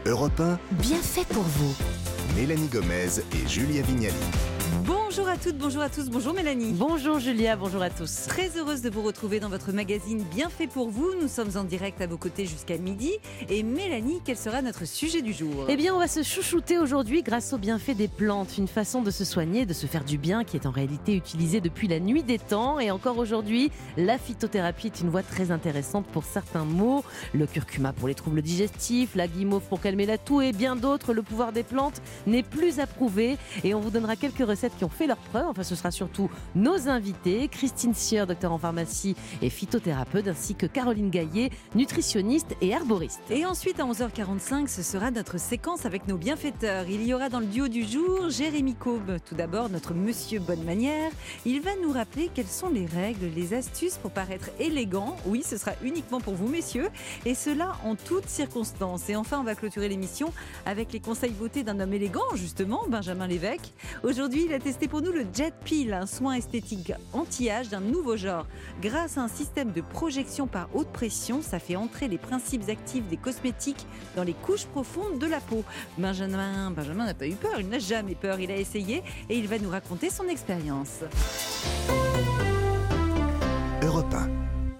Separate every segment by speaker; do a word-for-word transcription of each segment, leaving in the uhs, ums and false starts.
Speaker 1: Europe un,
Speaker 2: Bien fait pour vous.
Speaker 1: Mélanie Gomez et Julia Vignali.
Speaker 3: Bonjour à toutes, bonjour à tous, bonjour Mélanie.
Speaker 2: Bonjour Julia, bonjour à tous.
Speaker 3: Très heureuse de vous retrouver dans votre magazine Bien fait pour vous. Nous sommes en direct à vos côtés jusqu'à midi. Et Mélanie, quel sera notre sujet du jour ?
Speaker 2: Eh bien, on va se chouchouter aujourd'hui grâce au bienfait des plantes. Une façon de se soigner, de se faire du bien qui est en réalité utilisée depuis la nuit des temps. Et encore aujourd'hui, la phytothérapie est une voie très intéressante pour certains maux. Le curcuma pour les troubles digestifs, la guimauve pour calmer la toux et bien d'autres. Le pouvoir des plantes n'est plus approuvé. Et on vous donnera quelques recettes qui ont fait leurs preuves. Enfin, ce sera surtout nos invités, Christine Sieur, docteur en pharmacie et phytothérapeute, ainsi que Caroline Gaillet, nutritionniste et herboriste.
Speaker 3: Et ensuite, à onze heures quarante-cinq, ce sera notre séquence avec nos bienfaiteurs. Il y aura dans le duo du jour Jérémy Cobe. Tout d'abord, notre monsieur bonne manière. Il va nous rappeler quelles sont les règles, les astuces pour paraître élégant. Oui, ce sera uniquement pour vous, messieurs. Et cela en toutes circonstances. Et enfin, on va clôturer l'émission avec les conseils beauté d'un homme élégant, justement, Benjamin Lévesque. Aujourd'hui, il a testé pour nous le Jet Peel, un soin esthétique anti-âge d'un nouveau genre. Grâce à un système de projection par haute pression, ça fait entrer les principes actifs des cosmétiques dans les couches profondes de la peau. Benjamin, Benjamin n'a pas eu peur, il n'a jamais peur, il a essayé et il va nous raconter son expérience.
Speaker 1: Europe un.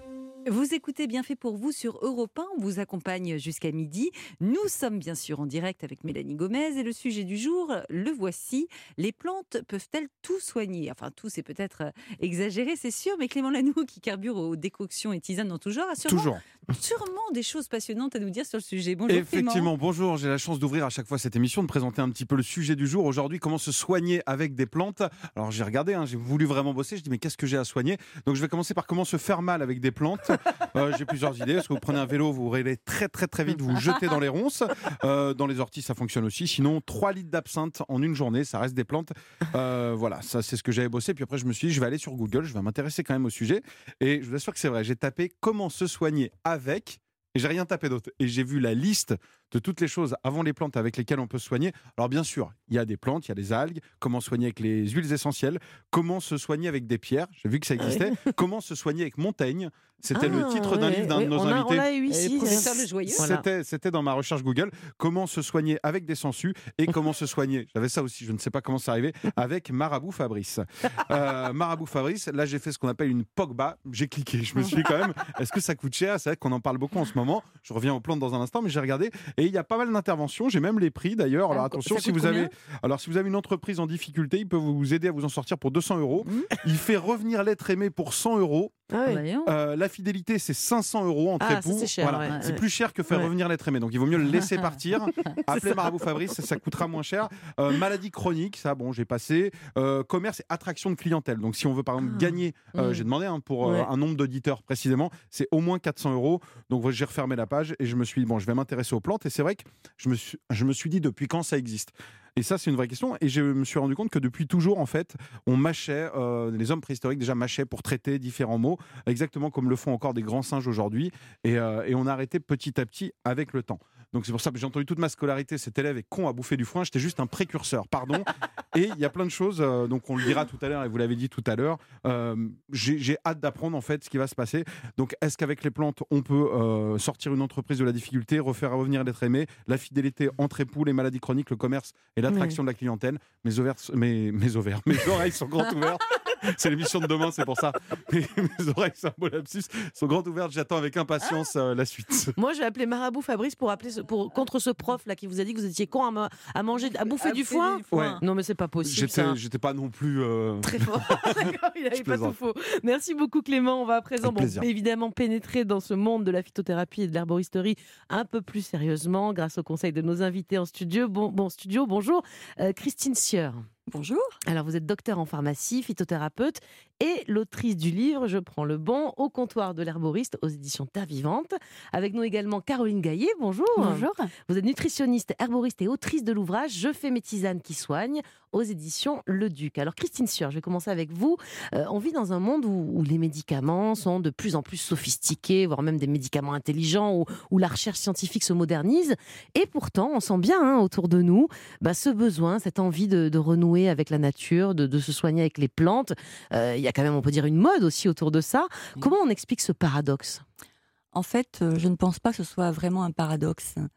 Speaker 3: Vous écoutez Bien fait pour vous sur Europe un, on vous accompagne jusqu'à midi. Nous sommes bien sûr en direct avec Mélanie Gomez et le sujet du jour, le voici. Les plantes peuvent-elles tout soigner ? Enfin, tout c'est peut-être exagéré, c'est sûr, mais Clément Lanoux qui carbure aux décoctions et tisanes en tout genre a sûrement,
Speaker 4: Toujours.
Speaker 3: sûrement des choses passionnantes à nous dire sur le sujet. Bonjour
Speaker 4: Effectivement,
Speaker 3: Clément.
Speaker 4: bonjour. J'ai la chance d'ouvrir à chaque fois cette émission, de présenter un petit peu le sujet du jour. Aujourd'hui, comment se soigner avec des plantes. Alors j'ai regardé, hein, j'ai voulu vraiment bosser. Je dis mais qu'est-ce que j'ai à soigner ? Donc je vais commencer par comment se faire mal avec des plantes. Euh, j'ai plusieurs idées, parce que vous prenez un vélo, vous roulez très très très vite, vous vous jetez dans les ronces. Euh, dans les orties, ça fonctionne aussi. Sinon, trois litres d'absinthe en une journée, ça reste des plantes. Euh, voilà, ça c'est ce que j'avais bossé. Puis après, je me suis dit, je vais aller sur Google, je vais m'intéresser quand même au sujet. Et je vous assure que c'est vrai, j'ai tapé comment se soigner avec, et j'ai rien tapé d'autre. Et j'ai vu la liste de toutes les choses avant les plantes avec lesquelles on peut se soigner. Alors bien sûr, il y a des plantes, il y a des algues, comment soigner avec les huiles essentielles, comment se soigner avec des pierres, j'ai vu que ça existait, comment se soigner avec Montaigne, c'était
Speaker 2: Ah,
Speaker 4: le titre d'un
Speaker 2: ouais,
Speaker 4: livre d'un
Speaker 2: ouais,
Speaker 4: de nos
Speaker 2: on a-
Speaker 4: invités.
Speaker 2: On l'a eu
Speaker 3: Et
Speaker 2: ici.
Speaker 3: le professeur Le Joyeux.
Speaker 2: Voilà.
Speaker 4: C'était, c'était dans ma recherche Google, comment se soigner avec des sangsues et comment se soigner, j'avais ça aussi, je ne sais pas comment c'est arrivé, avec Marabout Fabrice. Euh, Marabout Fabrice, là j'ai fait ce qu'on appelle une Pogba, j'ai cliqué, je me suis dit quand même, est-ce que ça coûte cher ? C'est vrai qu'on en parle beaucoup en ce moment, je reviens aux plantes dans un instant, mais j'ai regardé et il y a pas mal d'interventions. J'ai même les prix d'ailleurs. Alors
Speaker 3: Ah,
Speaker 4: attention,
Speaker 3: ça
Speaker 4: si
Speaker 3: coûte
Speaker 4: vous
Speaker 3: combien
Speaker 4: avez, alors si vous avez une entreprise en difficulté, il peut vous aider à vous en sortir pour deux cents euros.
Speaker 3: Mmh.
Speaker 4: Il fait revenir l'être aimé pour cent euros.
Speaker 2: Ah oui.
Speaker 3: Voyons.
Speaker 4: Euh, la fidélité, c'est cinq cents euros entre
Speaker 2: Ah, ça,
Speaker 4: époux.
Speaker 2: c'est cher,
Speaker 4: Voilà.
Speaker 2: ouais.
Speaker 4: C'est plus cher que faire
Speaker 2: Ouais.
Speaker 4: revenir l'être aimé. Donc il vaut mieux le laisser partir. Appelez Marabout Fabrice, ça, ça coûtera moins cher. Euh, maladie chronique, ça, bon, j'ai passé. Euh, commerce et attraction de clientèle. Donc si on veut par exemple
Speaker 3: Ah.
Speaker 4: gagner, euh,
Speaker 2: Mmh.
Speaker 4: j'ai demandé hein, pour euh,
Speaker 2: Ouais.
Speaker 4: un nombre d'auditeurs précisément, c'est au moins quatre cents euros. Donc j'ai refermé la page et je me suis dit, bon, je vais m'intéresser aux plantes. Et c'est vrai que je me suis, je me suis dit depuis quand ça existe. Et ça, c'est une vraie question. Et je me suis rendu compte que depuis toujours, en fait, on mâchait, euh, les hommes préhistoriques déjà mâchaient pour traiter différents maux, exactement comme le font encore des grands singes aujourd'hui. Et, euh, et on a arrêté petit à petit avec le temps. Donc c'est pour ça que j'ai entendu toute ma scolarité, cet élève est con à bouffer du foin, j'étais juste un précurseur, pardon. Et il y a plein de choses, euh, donc on le dira tout à l'heure, et vous l'avez dit tout à l'heure, euh, j'ai, j'ai hâte d'apprendre en fait ce qui va se passer. Donc est-ce qu'avec les plantes, on peut euh, sortir une entreprise de la difficulté, refaire revenir l'être aimé, la fidélité entre époux, les maladies chroniques, le commerce et l'attraction de la clientèle. Mes ovaires, mes, mes ovaires, mes oreilles sont grandes ouvertes. C'est l'émission de demain, c'est pour ça. Mes, mes oreilles, c'est un beau lapsus, sont grandes ouvertes. J'attends avec impatience euh, la suite.
Speaker 2: Moi, je vais appeler Marabout Fabrice pour appeler ce- pour, contre ce prof là qui vous a dit que vous étiez con à, ma- à manger, à bouffer
Speaker 3: À
Speaker 2: du
Speaker 3: bouffer
Speaker 2: foin.
Speaker 3: du foin.
Speaker 4: Ouais.
Speaker 2: Non, mais c'est pas possible.
Speaker 4: J'étais,
Speaker 2: ça.
Speaker 4: j'étais pas non plus. euh,
Speaker 2: Très fort. D'accord, il n'avait
Speaker 4: Je
Speaker 2: pas tout
Speaker 4: plaisante.
Speaker 2: faux. Merci beaucoup Clément. On va à présent
Speaker 4: Avec
Speaker 2: bon,
Speaker 4: plaisir.
Speaker 2: évidemment pénétrer dans ce monde de la phytothérapie et de l'herboristerie un peu plus sérieusement grâce au conseil de nos invités en studio. Bon, bon studio, bonjour. Euh, Christine Sieur.
Speaker 3: Bonjour.
Speaker 2: Alors vous êtes docteur en pharmacie, phytothérapeute et l'autrice du livre Je prends le banc au comptoir de l'herboriste aux éditions Terre Vivante. Avec nous également Caroline Gaillet, bonjour.
Speaker 5: Bonjour.
Speaker 2: Vous êtes nutritionniste, herboriste et autrice de l'ouvrage Je fais mes tisanes qui soignent aux éditions Le Duc. Alors Christine Sieur, je vais commencer avec vous. Euh, on vit dans un monde où, où les médicaments sont de plus en plus sophistiqués, voire même des médicaments intelligents, où, où la recherche scientifique se modernise. Et pourtant, on sent bien hein, autour de nous bah, ce besoin, cette envie de, de renouer avec la nature, de, de se soigner avec les plantes. Euh, il y a quand même, on peut dire, une mode aussi autour de ça. Comment on explique ce paradoxe ?
Speaker 5: En fait, euh, je ne pense pas que ce soit vraiment un paradoxe.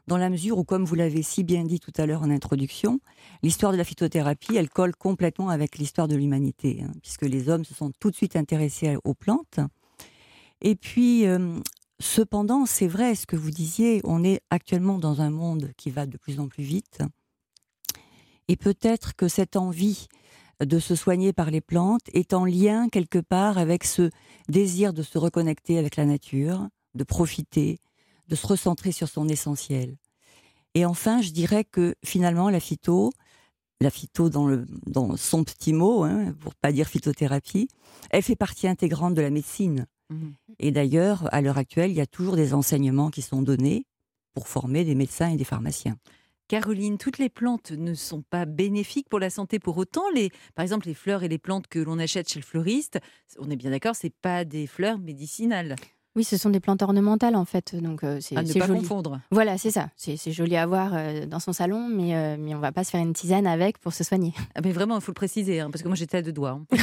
Speaker 5: dans la mesure où, comme vous l'avez si bien dit tout à l'heure en introduction, l'histoire de la phytothérapie, elle colle complètement avec l'histoire de l'humanité, hein, puisque les hommes se sont tout de suite intéressés aux plantes. Et puis, euh, cependant, c'est vrai ce que vous disiez, on est actuellement dans un monde qui va de plus en plus vite. Et peut-être que cette envie de se soigner par les plantes est en lien quelque part avec ce désir de se reconnecter avec la nature, de profiter, de se recentrer sur son essentiel. Et enfin, je dirais que finalement, la phyto, la phyto dans, le, dans son petit mot, hein, pour ne pas dire phytothérapie, elle fait partie intégrante de la médecine. Mmh. Et d'ailleurs, à l'heure actuelle, il y a toujours des enseignements qui sont donnés pour former des médecins et des pharmaciens.
Speaker 3: Caroline, toutes les plantes ne sont pas bénéfiques pour la santé pour autant. Les, par exemple, les fleurs et les plantes que l'on achète chez le fleuriste, on est bien d'accord, ce n'est pas des fleurs médicinales.
Speaker 6: Oui, ce sont des plantes ornementales en fait, donc euh, c'est,
Speaker 3: à ne
Speaker 6: c'est
Speaker 3: pas
Speaker 6: joli.
Speaker 3: confondre.
Speaker 6: Voilà, c'est ça. C'est, c'est joli à voir euh, dans son salon, mais, euh, mais on ne va pas se faire une tisane avec pour se soigner.
Speaker 3: Ah, mais vraiment, il faut le préciser, hein, parce que moi j'étais à deux doigts. Hein.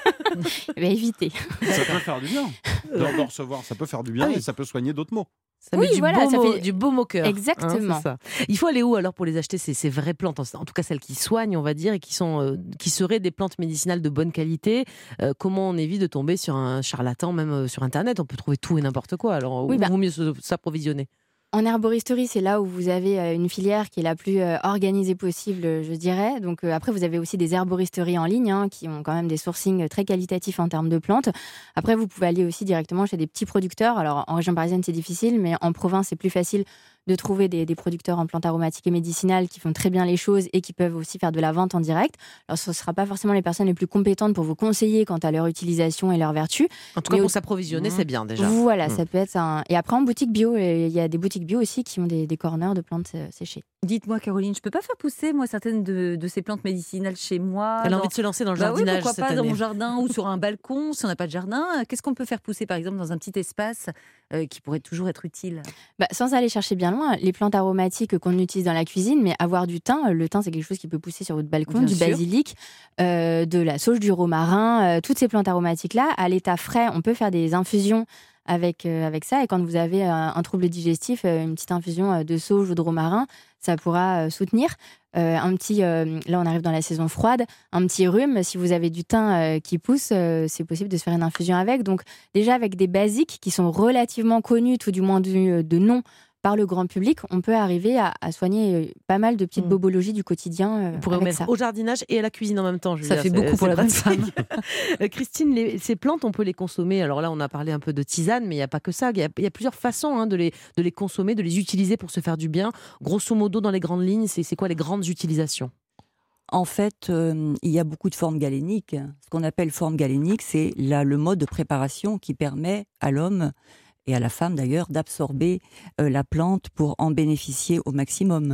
Speaker 6: Eh bien, évitez.
Speaker 4: Ça peut faire du bien. D'en, d'en recevoir, ça peut faire du bien ah oui. et ça peut soigner d'autres maux.
Speaker 2: Ça
Speaker 6: oui,
Speaker 2: met du,
Speaker 6: voilà,
Speaker 2: beau
Speaker 6: ça
Speaker 2: mot,
Speaker 6: fait
Speaker 2: du beau mot cœur.
Speaker 6: Exactement.
Speaker 2: Hein, c'est ça. Il faut aller où alors pour les acheter, ces, ces vraies plantes, en tout cas celles qui soignent, on va dire, et qui, sont, euh, qui seraient des plantes médicinales de bonne qualité. Euh, comment on évite de tomber sur un charlatan, même euh, sur Internet? On peut trouver tout et n'importe quoi. Alors, oui, il bah, vaut mieux se, s'approvisionner.
Speaker 6: En herboristerie, c'est là où vous avez une filière qui est la plus organisée possible, je dirais. Donc euh, après, vous avez aussi des herboristeries en ligne hein, qui ont quand même des sourcings très qualitatifs en termes de plantes. Après, vous pouvez aller aussi directement chez des petits producteurs. Alors en région parisienne, c'est difficile, mais en province, c'est plus facile de trouver des, des producteurs en plantes aromatiques et médicinales qui font très bien les choses et qui peuvent aussi faire de la vente en direct. Alors ce ne sera pas forcément les personnes les plus compétentes pour vous conseiller quant à leur utilisation et leur vertu.
Speaker 2: En tout cas, pour au... s'approvisionner, mmh. c'est bien déjà.
Speaker 6: Voilà, mmh. ça peut être un... Et après, en boutique bio, il y a des boutiques bio aussi qui ont des, des corners de plantes séchées.
Speaker 3: Dites-moi, Caroline, je ne peux pas faire pousser, moi, certaines de, de ces plantes médicinales chez moi.
Speaker 2: Elle a
Speaker 3: dans...
Speaker 2: envie de se lancer dans le
Speaker 3: bah
Speaker 2: jardinage
Speaker 3: oui, pourquoi
Speaker 2: cette
Speaker 3: pas,
Speaker 2: année.
Speaker 3: Dans mon jardin ou sur un balcon, si on n'a pas de jardin. Qu'est-ce qu'on peut faire pousser, par exemple, dans un petit espace euh, qui pourrait toujours être utile?
Speaker 6: Bah, sans aller chercher bien loin, les plantes aromatiques qu'on utilise dans la cuisine, mais avoir du thym, le thym, c'est quelque chose qui peut pousser sur votre balcon, bien du sûr. Basilic, euh, de la sauge, du romarin, euh, toutes ces plantes aromatiques-là, à l'état frais, on peut faire des infusions avec, euh, avec ça. Et quand vous avez euh, un trouble digestif, euh, une petite infusion euh, de sauge ou de romarin, ça pourra euh, soutenir. Euh, un petit, euh, là, on arrive dans la saison froide, un petit rhume, si vous avez du thym euh, qui pousse, euh, c'est possible de se faire une infusion avec. Donc déjà, avec des basiques qui sont relativement connus, tout du moins du, de nom, par le grand public, on peut arriver à, à soigner pas mal de petites mmh. bobologies du quotidien. Euh,
Speaker 2: on pourrait
Speaker 6: avec
Speaker 2: mettre
Speaker 6: ça.
Speaker 2: au jardinage et à la cuisine en même temps.
Speaker 3: Ça fait beaucoup pour la bonne femme.
Speaker 2: Christine, les, ces plantes, on peut les consommer. Alors là, on a parlé un peu de tisane, mais il n'y a pas que ça. Il y a, il y a plusieurs façons hein, de, les, de les consommer, de les utiliser pour se faire du bien. Grosso modo, dans les grandes lignes, c'est, c'est quoi les grandes utilisations?
Speaker 5: En fait, euh, il y a beaucoup de formes galéniques. Ce qu'on appelle forme galénique, c'est là, le mode de préparation qui permet à l'homme et à la femme d'ailleurs, d'absorber euh, la plante pour en bénéficier au maximum.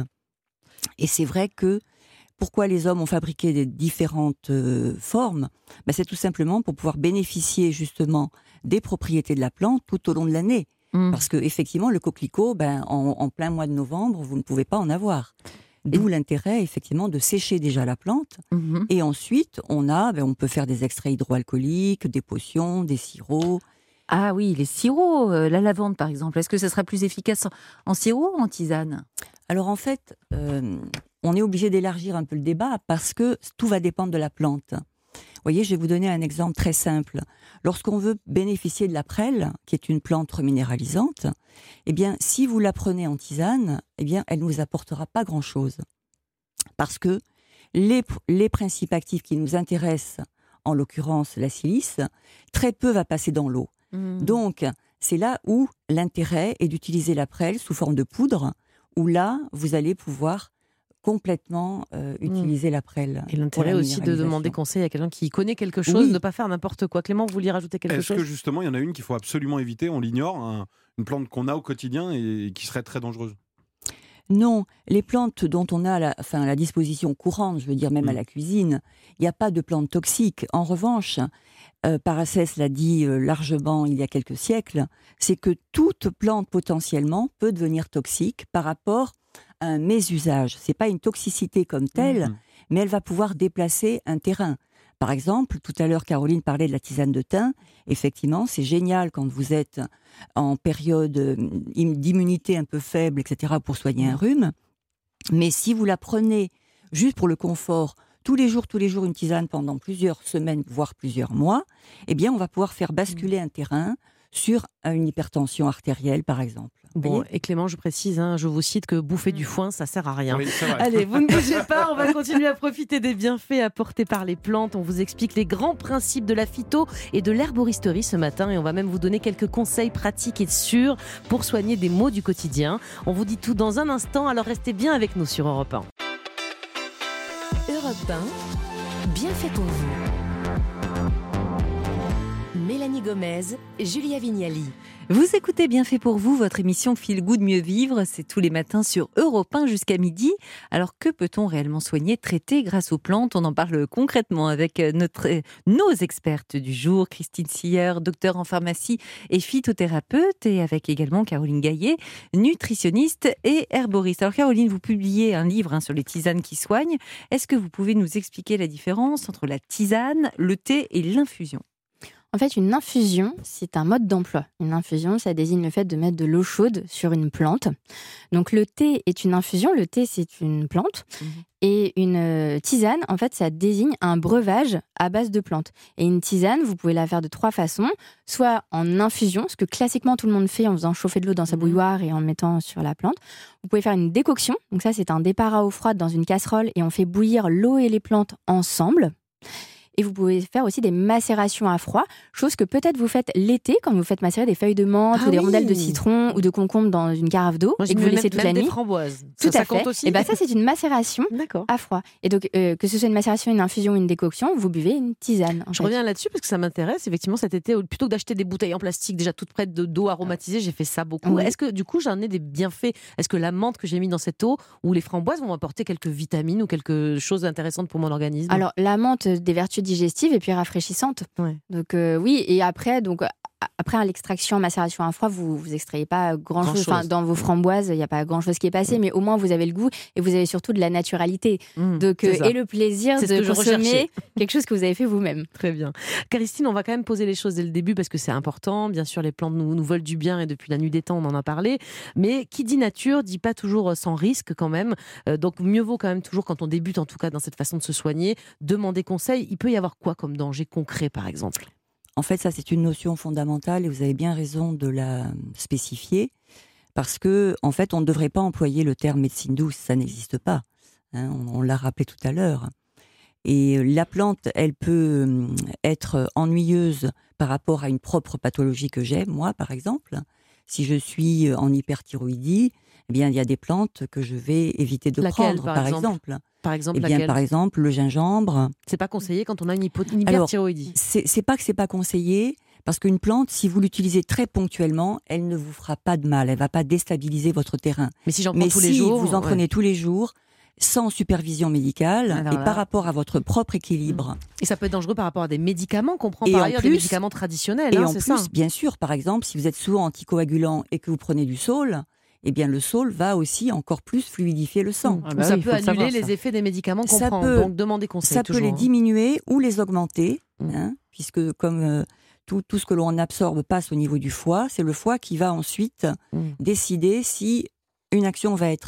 Speaker 5: Et c'est vrai que, pourquoi les hommes ont fabriqué des différentes euh, formes, ben c'est tout simplement pour pouvoir bénéficier justement des propriétés de la plante tout au long de l'année. Mmh. Parce qu'effectivement, le coquelicot, ben, en, en plein mois de novembre, vous ne pouvez pas en avoir. D'où l'intérêt, effectivement, de sécher déjà la plante. Mmh. Et ensuite, on, a, ben, on peut faire des extraits hydroalcooliques, des potions, des sirops.
Speaker 3: Ah oui, les sirops, euh, la lavande par exemple, est-ce que ça sera plus efficace en, en sirop ou en tisane?
Speaker 5: Alors en fait, euh, on est obligé d'élargir un peu le débat parce que tout va dépendre de la plante. Vous voyez, je vais vous donner un exemple très simple. Lorsqu'on veut bénéficier de la prêle, qui est une plante reminéralisante, eh bien, si vous la prenez en tisane, eh bien, elle ne vous apportera pas grand-chose. Parce que les, les principes actifs qui nous intéressent, en l'occurrence la silice, très peu va passer dans l'eau. Donc, c'est là où l'intérêt est d'utiliser la prêle sous forme de poudre, où là, vous allez pouvoir complètement euh, utiliser mmh. la prêle.
Speaker 2: Et l'intérêt la aussi de demander conseil à quelqu'un qui connaît quelque chose, oui. de ne pas faire n'importe quoi. Clément, vous vouliez rajouter quelque
Speaker 4: Est-ce
Speaker 2: chose?
Speaker 4: Est-ce que justement, il y en a une qu'il faut absolument éviter, on l'ignore, un, une plante qu'on a au quotidien et qui serait très dangereuse?
Speaker 5: Non, les plantes dont on a la, enfin, la disposition courante, je veux dire même mmh. à la cuisine, il n'y a pas de plantes toxiques. En revanche, euh, Paracès l'a dit euh, largement il y a quelques siècles, c'est que toute plante potentiellement peut devenir toxique par rapport à un mésusage. Ce n'est pas une toxicité comme telle, mmh. mais elle va pouvoir déplacer un terrain. Par exemple, tout à l'heure, Caroline parlait de la tisane de thym. Effectivement, c'est génial quand vous êtes en période d'immunité un peu faible, et cetera, pour soigner un rhume. Mais si vous la prenez juste pour le confort, tous les jours, tous les jours, une tisane pendant plusieurs semaines, voire plusieurs mois, eh bien, on va pouvoir faire basculer un terrain sur une hypertension artérielle, par exemple.
Speaker 2: Bon, et Clément, je précise, hein, je vous cite que bouffer du foin, ça sert à rien.
Speaker 4: Oui, c'est vrai.
Speaker 2: Allez, vous ne bougez pas, on va continuer à profiter des bienfaits apportés par les plantes. On vous explique les grands principes de la phyto et de l'herboristerie ce matin, et on va même vous donner quelques conseils pratiques et sûrs pour soigner des maux du quotidien. On vous dit tout dans un instant, alors restez bien avec nous sur Europe un.
Speaker 7: Europe un, bien fait pour vous. Mélanie Gomez, Julia Vignali.
Speaker 3: Vous écoutez Bien fait pour vous, votre émission Feel Good Mieux Vivre, c'est tous les matins sur Europe un jusqu'à midi. Alors que peut-on réellement soigner, traiter grâce aux plantes? On en parle concrètement avec notre, nos expertes du jour, Christine Siller, docteur en pharmacie et phytothérapeute, et avec également Caroline Gaillet, nutritionniste et herboriste. Alors Caroline, vous publiez un livre hein, sur les tisanes qui soignent. Est-ce que vous pouvez nous expliquer la différence entre la tisane, le thé et l'infusion?
Speaker 6: En fait, une infusion, c'est un mode d'emploi. Une infusion, ça désigne le fait de mettre de l'eau chaude sur une plante. Donc le thé est une infusion, le thé c'est une plante. Mmh. Et une tisane, en fait, ça désigne un breuvage à base de plantes. Et une tisane, vous pouvez la faire de trois façons. Soit en infusion, ce que classiquement tout le monde fait en faisant chauffer de l'eau dans sa bouilloire et en le mettant sur la plante. Vous pouvez faire une décoction. Donc ça, c'est un départ à eau froide dans une casserole et on fait bouillir l'eau et les plantes ensemble. Et vous pouvez faire aussi des macérations à froid, chose que peut-être vous faites l'été quand vous faites macérer des feuilles de menthe ah ou des oui. rondelles de citron ou de concombre dans une carafe d'eau.
Speaker 2: Moi,
Speaker 6: et que vous laissez
Speaker 2: même,
Speaker 6: toute
Speaker 2: même
Speaker 6: la nuit.
Speaker 2: Des framboises.
Speaker 6: Tout
Speaker 2: ça,
Speaker 6: à
Speaker 2: ça compte
Speaker 6: fait.
Speaker 2: aussi.
Speaker 6: Et ben ça, c'est une macération à froid. Et donc, euh, que ce soit une macération, une infusion ou une décoction, vous buvez une tisane.
Speaker 2: Je
Speaker 6: fait.
Speaker 2: reviens là-dessus parce que ça m'intéresse. Effectivement, cet été, plutôt que d'acheter des bouteilles en plastique déjà toutes prêtes de d'eau aromatisée, j'ai fait ça beaucoup. Oui. Est-ce que du coup, j'en ai des bienfaits? Est-ce que la menthe que j'ai mis dans cette eau ou les framboises vont m'apporter quelques vitamines ou quelque chose d'intéressant pour mon organisme?
Speaker 6: Alors, la menthe, des vertus digestives et puis rafraîchissantes. Ouais. Donc euh, oui, et après, donc après l'extraction, macération à froid, vous vous extrayez pas grand, grand chose. Enfin, dans vos framboises, il y a pas grand chose qui est passé, mmh. mais au moins vous avez le goût et vous avez surtout de la naturalité. Mmh, donc euh, et le plaisir c'est de consommer quelque chose que vous avez fait vous-même.
Speaker 2: Très bien. Christine, on va quand même poser les choses dès le début parce que c'est important. Bien sûr, les plantes nous, nous veulent du bien et depuis la nuit des temps, on en a parlé. Mais qui dit nature dit pas toujours sans risque quand même. Euh, donc mieux vaut quand même toujours quand on débute, en tout cas dans cette façon de se soigner, demander conseil. Il peut y avoir quoi comme danger concret, par exemple?
Speaker 5: En fait, ça, c'est une notion fondamentale et vous avez bien raison de la spécifier parce que, en fait, on ne devrait pas employer le terme médecine douce, ça n'existe pas. Hein, on, on l'a rappelé tout à l'heure. Et la plante, elle peut être ennuyeuse par rapport à une propre pathologie que j'ai, moi, par exemple. Si je suis en hyperthyroïdie, eh bien, il y a des plantes que je vais éviter de
Speaker 2: Laquelle,
Speaker 5: prendre,
Speaker 2: par,
Speaker 5: par
Speaker 2: exemple,
Speaker 5: exemple.
Speaker 2: Par exemple,
Speaker 5: eh bien,
Speaker 2: laquelle?
Speaker 5: Par exemple, le gingembre.
Speaker 2: C'est pas conseillé quand on a une, hypo- une hyperthyroïdie.
Speaker 5: Alors, c'est, c'est pas que c'est pas conseillé, parce qu'une plante, si vous l'utilisez très ponctuellement, elle ne vous fera pas de mal, elle va pas déstabiliser votre terrain.
Speaker 2: Mais si j'en prends
Speaker 5: Mais
Speaker 2: tous
Speaker 5: si
Speaker 2: les jours,
Speaker 5: vous en
Speaker 2: ouais.
Speaker 5: prenez tous les jours, sans supervision médicale Alors et là. par rapport à votre propre équilibre.
Speaker 2: Et ça peut être dangereux par rapport à des médicaments qu'on prend
Speaker 5: et
Speaker 2: par ailleurs,
Speaker 5: plus,
Speaker 2: des médicaments traditionnels.
Speaker 5: Et
Speaker 2: hein,
Speaker 5: en
Speaker 2: c'est
Speaker 5: plus,
Speaker 2: ça.
Speaker 5: bien sûr, par exemple, si vous êtes sous anticoagulant et que vous prenez du saule, eh bien le saule va aussi encore plus fluidifier le sang.
Speaker 2: Ah bah ça oui, peut annuler savoir, les ça. effets des médicaments qu'on
Speaker 5: ça
Speaker 2: prend,
Speaker 5: peut,
Speaker 2: donc demandez conseil.
Speaker 5: Ça
Speaker 2: toujours.
Speaker 5: peut les diminuer ou les augmenter,
Speaker 2: mmh.
Speaker 5: hein, puisque comme euh, tout, tout ce que l'on absorbe passe au niveau du foie, c'est le foie qui va ensuite mmh. décider si une action va être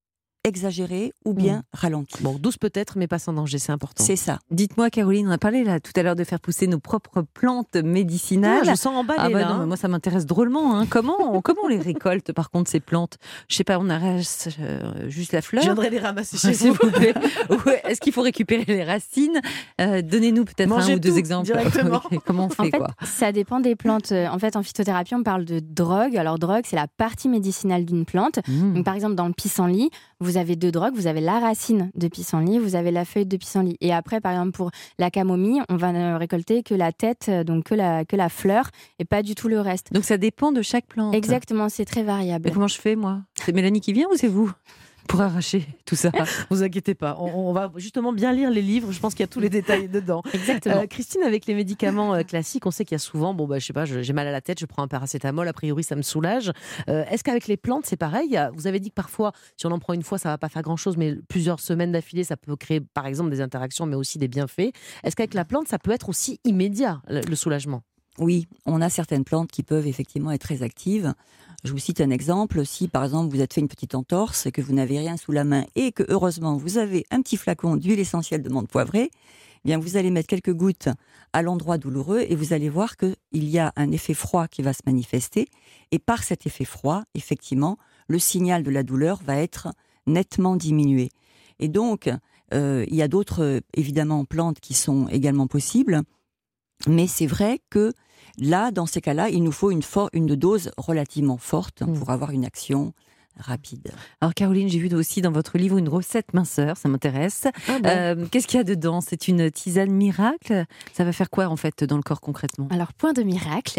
Speaker 5: exagérée ou bien mmh. ralentie.
Speaker 2: Bon, douce peut-être, mais pas sans danger, c'est important.
Speaker 5: C'est ça.
Speaker 3: Dites-moi, Caroline, on a parlé là tout à l'heure de faire pousser nos propres plantes médicinales.
Speaker 2: Ah, je sens emballée
Speaker 3: ah bah
Speaker 2: là.
Speaker 3: Non,
Speaker 2: hein.
Speaker 3: Moi, ça m'intéresse drôlement. Hein. Comment, on, comment on les récolte, par contre, ces plantes? Je sais pas, on arrache euh, juste la fleur.
Speaker 2: Je viendrai les ramasser chez
Speaker 3: S'il
Speaker 2: vous.
Speaker 3: vous plaît. Ouais, est-ce qu'il faut récupérer les racines? euh, Donnez-nous peut-être
Speaker 2: Mangez
Speaker 3: un ou deux
Speaker 2: tout,
Speaker 3: exemples.
Speaker 2: Directement.
Speaker 3: Comment on fait,
Speaker 6: en fait,
Speaker 3: quoi
Speaker 6: ça dépend des plantes. En fait, en phytothérapie, on parle de drogue. Alors, drogue, c'est la partie médicinale d'une plante. Mmh. Donc, par exemple, dans le pissenlit, vous avez deux drogues. Vous avez la racine de pissenlit, vous avez la feuille de pissenlit. Et après, par exemple, pour la camomille, on va ne récolter que la tête, donc que la, que la fleur, et pas du tout le reste.
Speaker 3: Donc ça dépend de chaque plante.
Speaker 6: Exactement, c'est très variable.
Speaker 3: Et comment je fais, moi? C'est Mélanie qui vient ou c'est vous? pour arracher tout ça.
Speaker 2: Vous inquiétez pas, on, on va justement bien lire les livres, je pense qu'il y a tous les détails dedans.
Speaker 6: Exactement.
Speaker 2: Euh, Christine, avec les médicaments euh, classiques, on sait qu'il y a souvent, bon bah je sais pas, je- j'ai mal à la tête, je prends un paracétamol, a priori ça me soulage. Euh, Est-ce qu'avec les plantes c'est pareil? Il y a- Vous avez dit que parfois, si on en prend une fois, ça va pas faire grand-chose, mais plusieurs semaines d'affilée, ça peut créer par exemple des interactions, mais aussi des bienfaits. Est-ce qu'avec la plante, ça peut être aussi immédiat, le, le soulagement?
Speaker 5: Oui, on a certaines plantes qui peuvent effectivement être très actives. Je vous cite un exemple. Si, par exemple, vous êtes fait une petite entorse, que vous n'avez rien sous la main et que, heureusement, vous avez un petit flacon d'huile essentielle de menthe poivrée, eh bien, vous allez mettre quelques gouttes à l'endroit douloureux et vous allez voir qu'il y a un effet froid qui va se manifester. Et par cet effet froid, effectivement, le signal de la douleur va être nettement diminué. Et donc, euh, il y a d'autres, euh, évidemment, plantes qui sont également possibles. Mais c'est vrai que là, dans ces cas-là, il nous faut une, for- une dose relativement forte
Speaker 2: Mmh.
Speaker 5: pour avoir une action rapide.
Speaker 3: Alors Caroline, j'ai vu aussi dans votre livre une recette minceur, ça m'intéresse.
Speaker 2: Ah bon
Speaker 3: Euh, Qu'est-ce qu'il y a dedans? C'est une tisane miracle? Ça va faire quoi en fait dans le corps concrètement?
Speaker 6: Alors, point de miracle.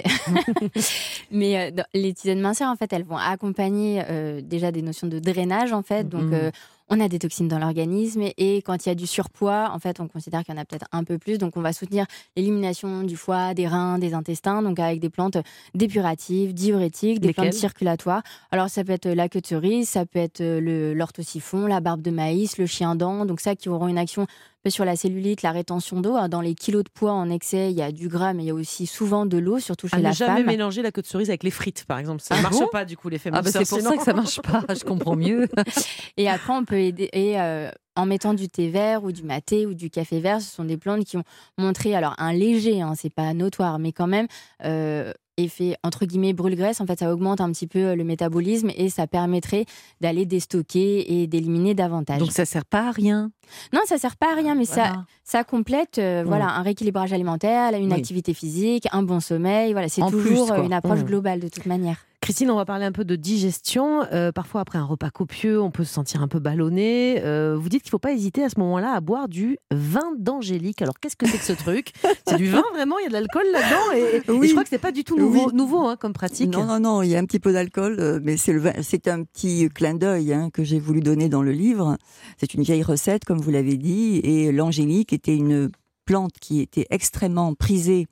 Speaker 6: Mais euh, dans- les tisanes minceurs, en fait, elles vont accompagner euh, déjà des notions de drainage, en fait. Donc,
Speaker 3: Mhm.
Speaker 6: euh, on a des toxines dans l'organisme. Et quand il y a du surpoids, en fait, on considère qu'il y en a peut-être un peu plus. Donc, on va soutenir l'élimination du foie, des reins, des intestins. Donc, avec des plantes dépuratives, diurétiques, des
Speaker 2: Lesquelles?
Speaker 6: plantes circulatoires. Alors, ça peut être la queue de cerise, ça peut être euh, le l'orthosiphon, la barbe de maïs, le chien-dent. Donc, ça qui auront une action un peu sur la cellulite, la rétention d'eau. Alors, dans les kilos de poids en excès, il y a du gras, mais il y a aussi souvent de l'eau, surtout chez
Speaker 2: À ne
Speaker 6: la
Speaker 2: jamais
Speaker 6: femme.
Speaker 2: mélanger la queue de cerise avec les frites, par exemple. Ça ne
Speaker 3: Ah
Speaker 2: marche
Speaker 3: bon
Speaker 2: pas, du coup, l'effet
Speaker 3: Ah bah
Speaker 2: minceur,
Speaker 3: c'est pour
Speaker 2: sinon.
Speaker 3: ça que ça marche pas, je comprends mieux.
Speaker 6: Et après, on peut aider et, euh, en mettant du thé vert ou du maté ou du café vert. Ce sont des plantes qui ont montré alors un léger, hein, c'est pas notoire, mais quand même euh, effet entre guillemets brûle-graisse. En fait, ça augmente un petit peu le métabolisme et ça permettrait d'aller déstocker et d'éliminer davantage.
Speaker 3: Donc ça sert pas à rien.
Speaker 6: Non, ça sert pas à rien, mais ça,
Speaker 3: Voilà.
Speaker 6: ça complète euh,
Speaker 2: Mm.
Speaker 6: voilà, un rééquilibrage alimentaire, une
Speaker 3: Oui.
Speaker 6: activité physique, un bon sommeil. Voilà, c'est
Speaker 3: En
Speaker 6: toujours
Speaker 3: plus, quoi.
Speaker 6: une approche
Speaker 2: Mm.
Speaker 6: globale de toute manière.
Speaker 2: Christine, on va parler un peu de digestion. Euh, parfois, après un repas copieux, on peut se sentir un peu ballonné. Euh, vous dites qu'il ne faut pas hésiter à ce moment-là à boire du vin d'Angélique. Alors, qu'est-ce que c'est que ce truc? C'est du vin, vraiment? Il y a de l'alcool là-dedans et, et
Speaker 5: Oui.
Speaker 2: je crois que ce n'est pas du tout nouveau,
Speaker 5: Oui.
Speaker 2: nouveau hein, comme pratique.
Speaker 5: Non, non, non, il y a un petit peu d'alcool, euh, mais c'est, le vin- c'est un petit clin d'œil hein, que j'ai voulu donner dans le livre. C'est une vieille recette, comme vous l'avez dit, et l'angélique était une plante qui était extrêmement prisée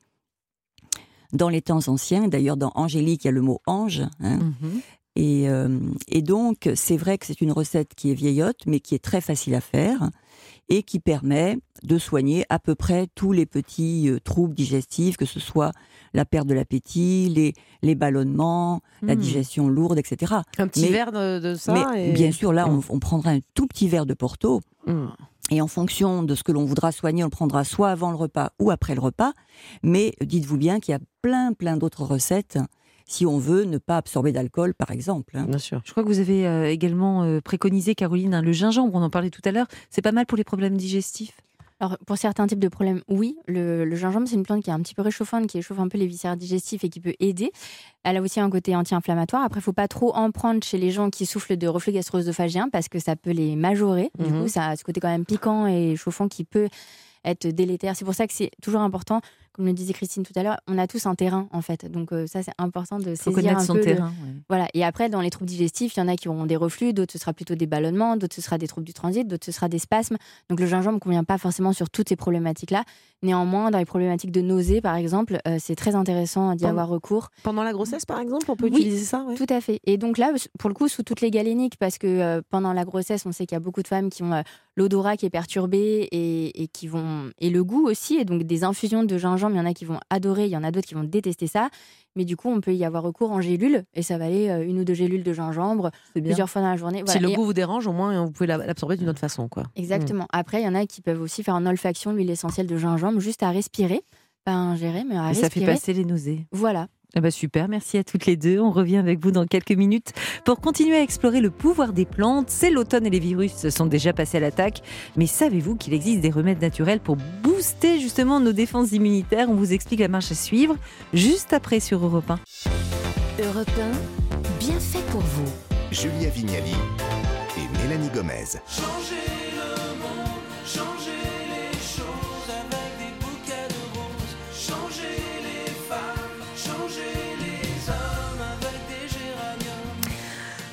Speaker 5: dans les temps anciens. D'ailleurs, dans angélique, il y a le mot ange. hein.
Speaker 3: Mhm.
Speaker 5: Et, euh, et donc, c'est vrai que c'est une recette qui est vieillotte, mais qui est très facile à faire et qui permet de soigner à peu près tous les petits euh, troubles digestifs, que ce soit la perte de l'appétit, les, les ballonnements, la
Speaker 2: Hmm.
Speaker 5: digestion lourde, et cetera.
Speaker 2: Un petit
Speaker 5: Mais-
Speaker 2: verre de, de ça.
Speaker 5: mais
Speaker 2: et-
Speaker 5: bien sûr, là, on,
Speaker 2: Mm.
Speaker 5: on prendra un tout petit verre de Porto.
Speaker 2: Mm.
Speaker 5: Et en fonction de ce que l'on voudra soigner, on le prendra soit avant le repas ou après le repas. Mais dites-vous bien qu'il y a plein, plein d'autres recettes si on veut ne pas absorber d'alcool, par exemple. hein.
Speaker 2: Bien sûr.
Speaker 3: Je crois que vous avez euh, également euh, préconisé, Caroline, hein, le gingembre, on en parlait tout à l'heure. C'est pas mal pour les problèmes digestifs.
Speaker 6: Alors, pour certains types de problèmes, oui. Le, le gingembre, c'est une plante qui est un petit peu réchauffante, qui échauffe un peu les viscères digestifs et qui peut aider. Elle a aussi un côté anti-inflammatoire. Après, il ne faut pas trop en prendre chez les gens qui souffrent de reflux gastro-œsophagien parce que ça peut les majorer. Du
Speaker 2: Mhm.
Speaker 6: coup, ça a ce côté quand même piquant et chauffant qui peut être délétère. C'est pour ça que c'est toujours important, comme le disait Christine tout à l'heure, on a tous un terrain en fait. Donc euh, ça, c'est important de
Speaker 3: Il faut
Speaker 6: saisir
Speaker 3: connaître
Speaker 6: un
Speaker 3: son
Speaker 6: peu le-
Speaker 3: terrain. ouais.
Speaker 6: Voilà. Et après, dans les troubles digestifs, il y en a qui auront des reflux, d'autres ce sera plutôt des ballonnements, d'autres ce sera des troubles du transit, d'autres ce sera des spasmes. Donc le gingembre ne convient pas forcément sur toutes ces problématiques-là. Néanmoins, dans les problématiques de nausée, par exemple, euh, c'est très intéressant d'y
Speaker 2: Pendant-
Speaker 6: avoir recours.
Speaker 2: Pendant la grossesse, par exemple, on peut
Speaker 6: Oui.
Speaker 2: utiliser ça ouais.
Speaker 6: Tout à fait. Et donc là, pour le coup, sous toutes les galéniques, parce que euh, pendant la grossesse, on sait qu'il y a beaucoup de femmes qui ont euh, l'odorat qui est perturbé et, et qui vont et le goût aussi. Et donc des infusions de gingembre, il y en a qui vont adorer, il y en a d'autres qui vont détester ça. Mais du coup, on peut y avoir recours en gélule et ça va aller euh, une ou deux gélules de gingembre
Speaker 3: C'est bien.
Speaker 6: plusieurs fois dans la journée.
Speaker 2: Si
Speaker 6: Voilà.
Speaker 2: le
Speaker 6: Et-
Speaker 2: goût vous dérange, au moins, vous pouvez l'absorber d'une autre façon. Quoi.
Speaker 6: Exactement. Après, il y en a qui peuvent aussi faire en olfaction l'huile essentielle de gingembre, juste à respirer, pas à ingérer, mais à
Speaker 3: Et ça fait
Speaker 6: respirer.
Speaker 3: passer les nausées.
Speaker 6: Voilà.
Speaker 3: Eh ben super, merci à toutes les deux. On revient avec vous dans quelques minutes pour continuer à explorer le pouvoir des plantes. C'est l'automne et les virus sont déjà passés à l'attaque. Mais savez-vous qu'il existe des remèdes naturels pour booster justement nos défenses immunitaires? On vous explique la marche à suivre juste après sur Europe un.
Speaker 7: Europe un, bien fait pour vous.
Speaker 1: Julia Vignali et Mélanie Gomez.
Speaker 8: Changer le monde, changer les choses avec des bouquets de roses. Changer les femmes, changer les hommes avec des géraniums.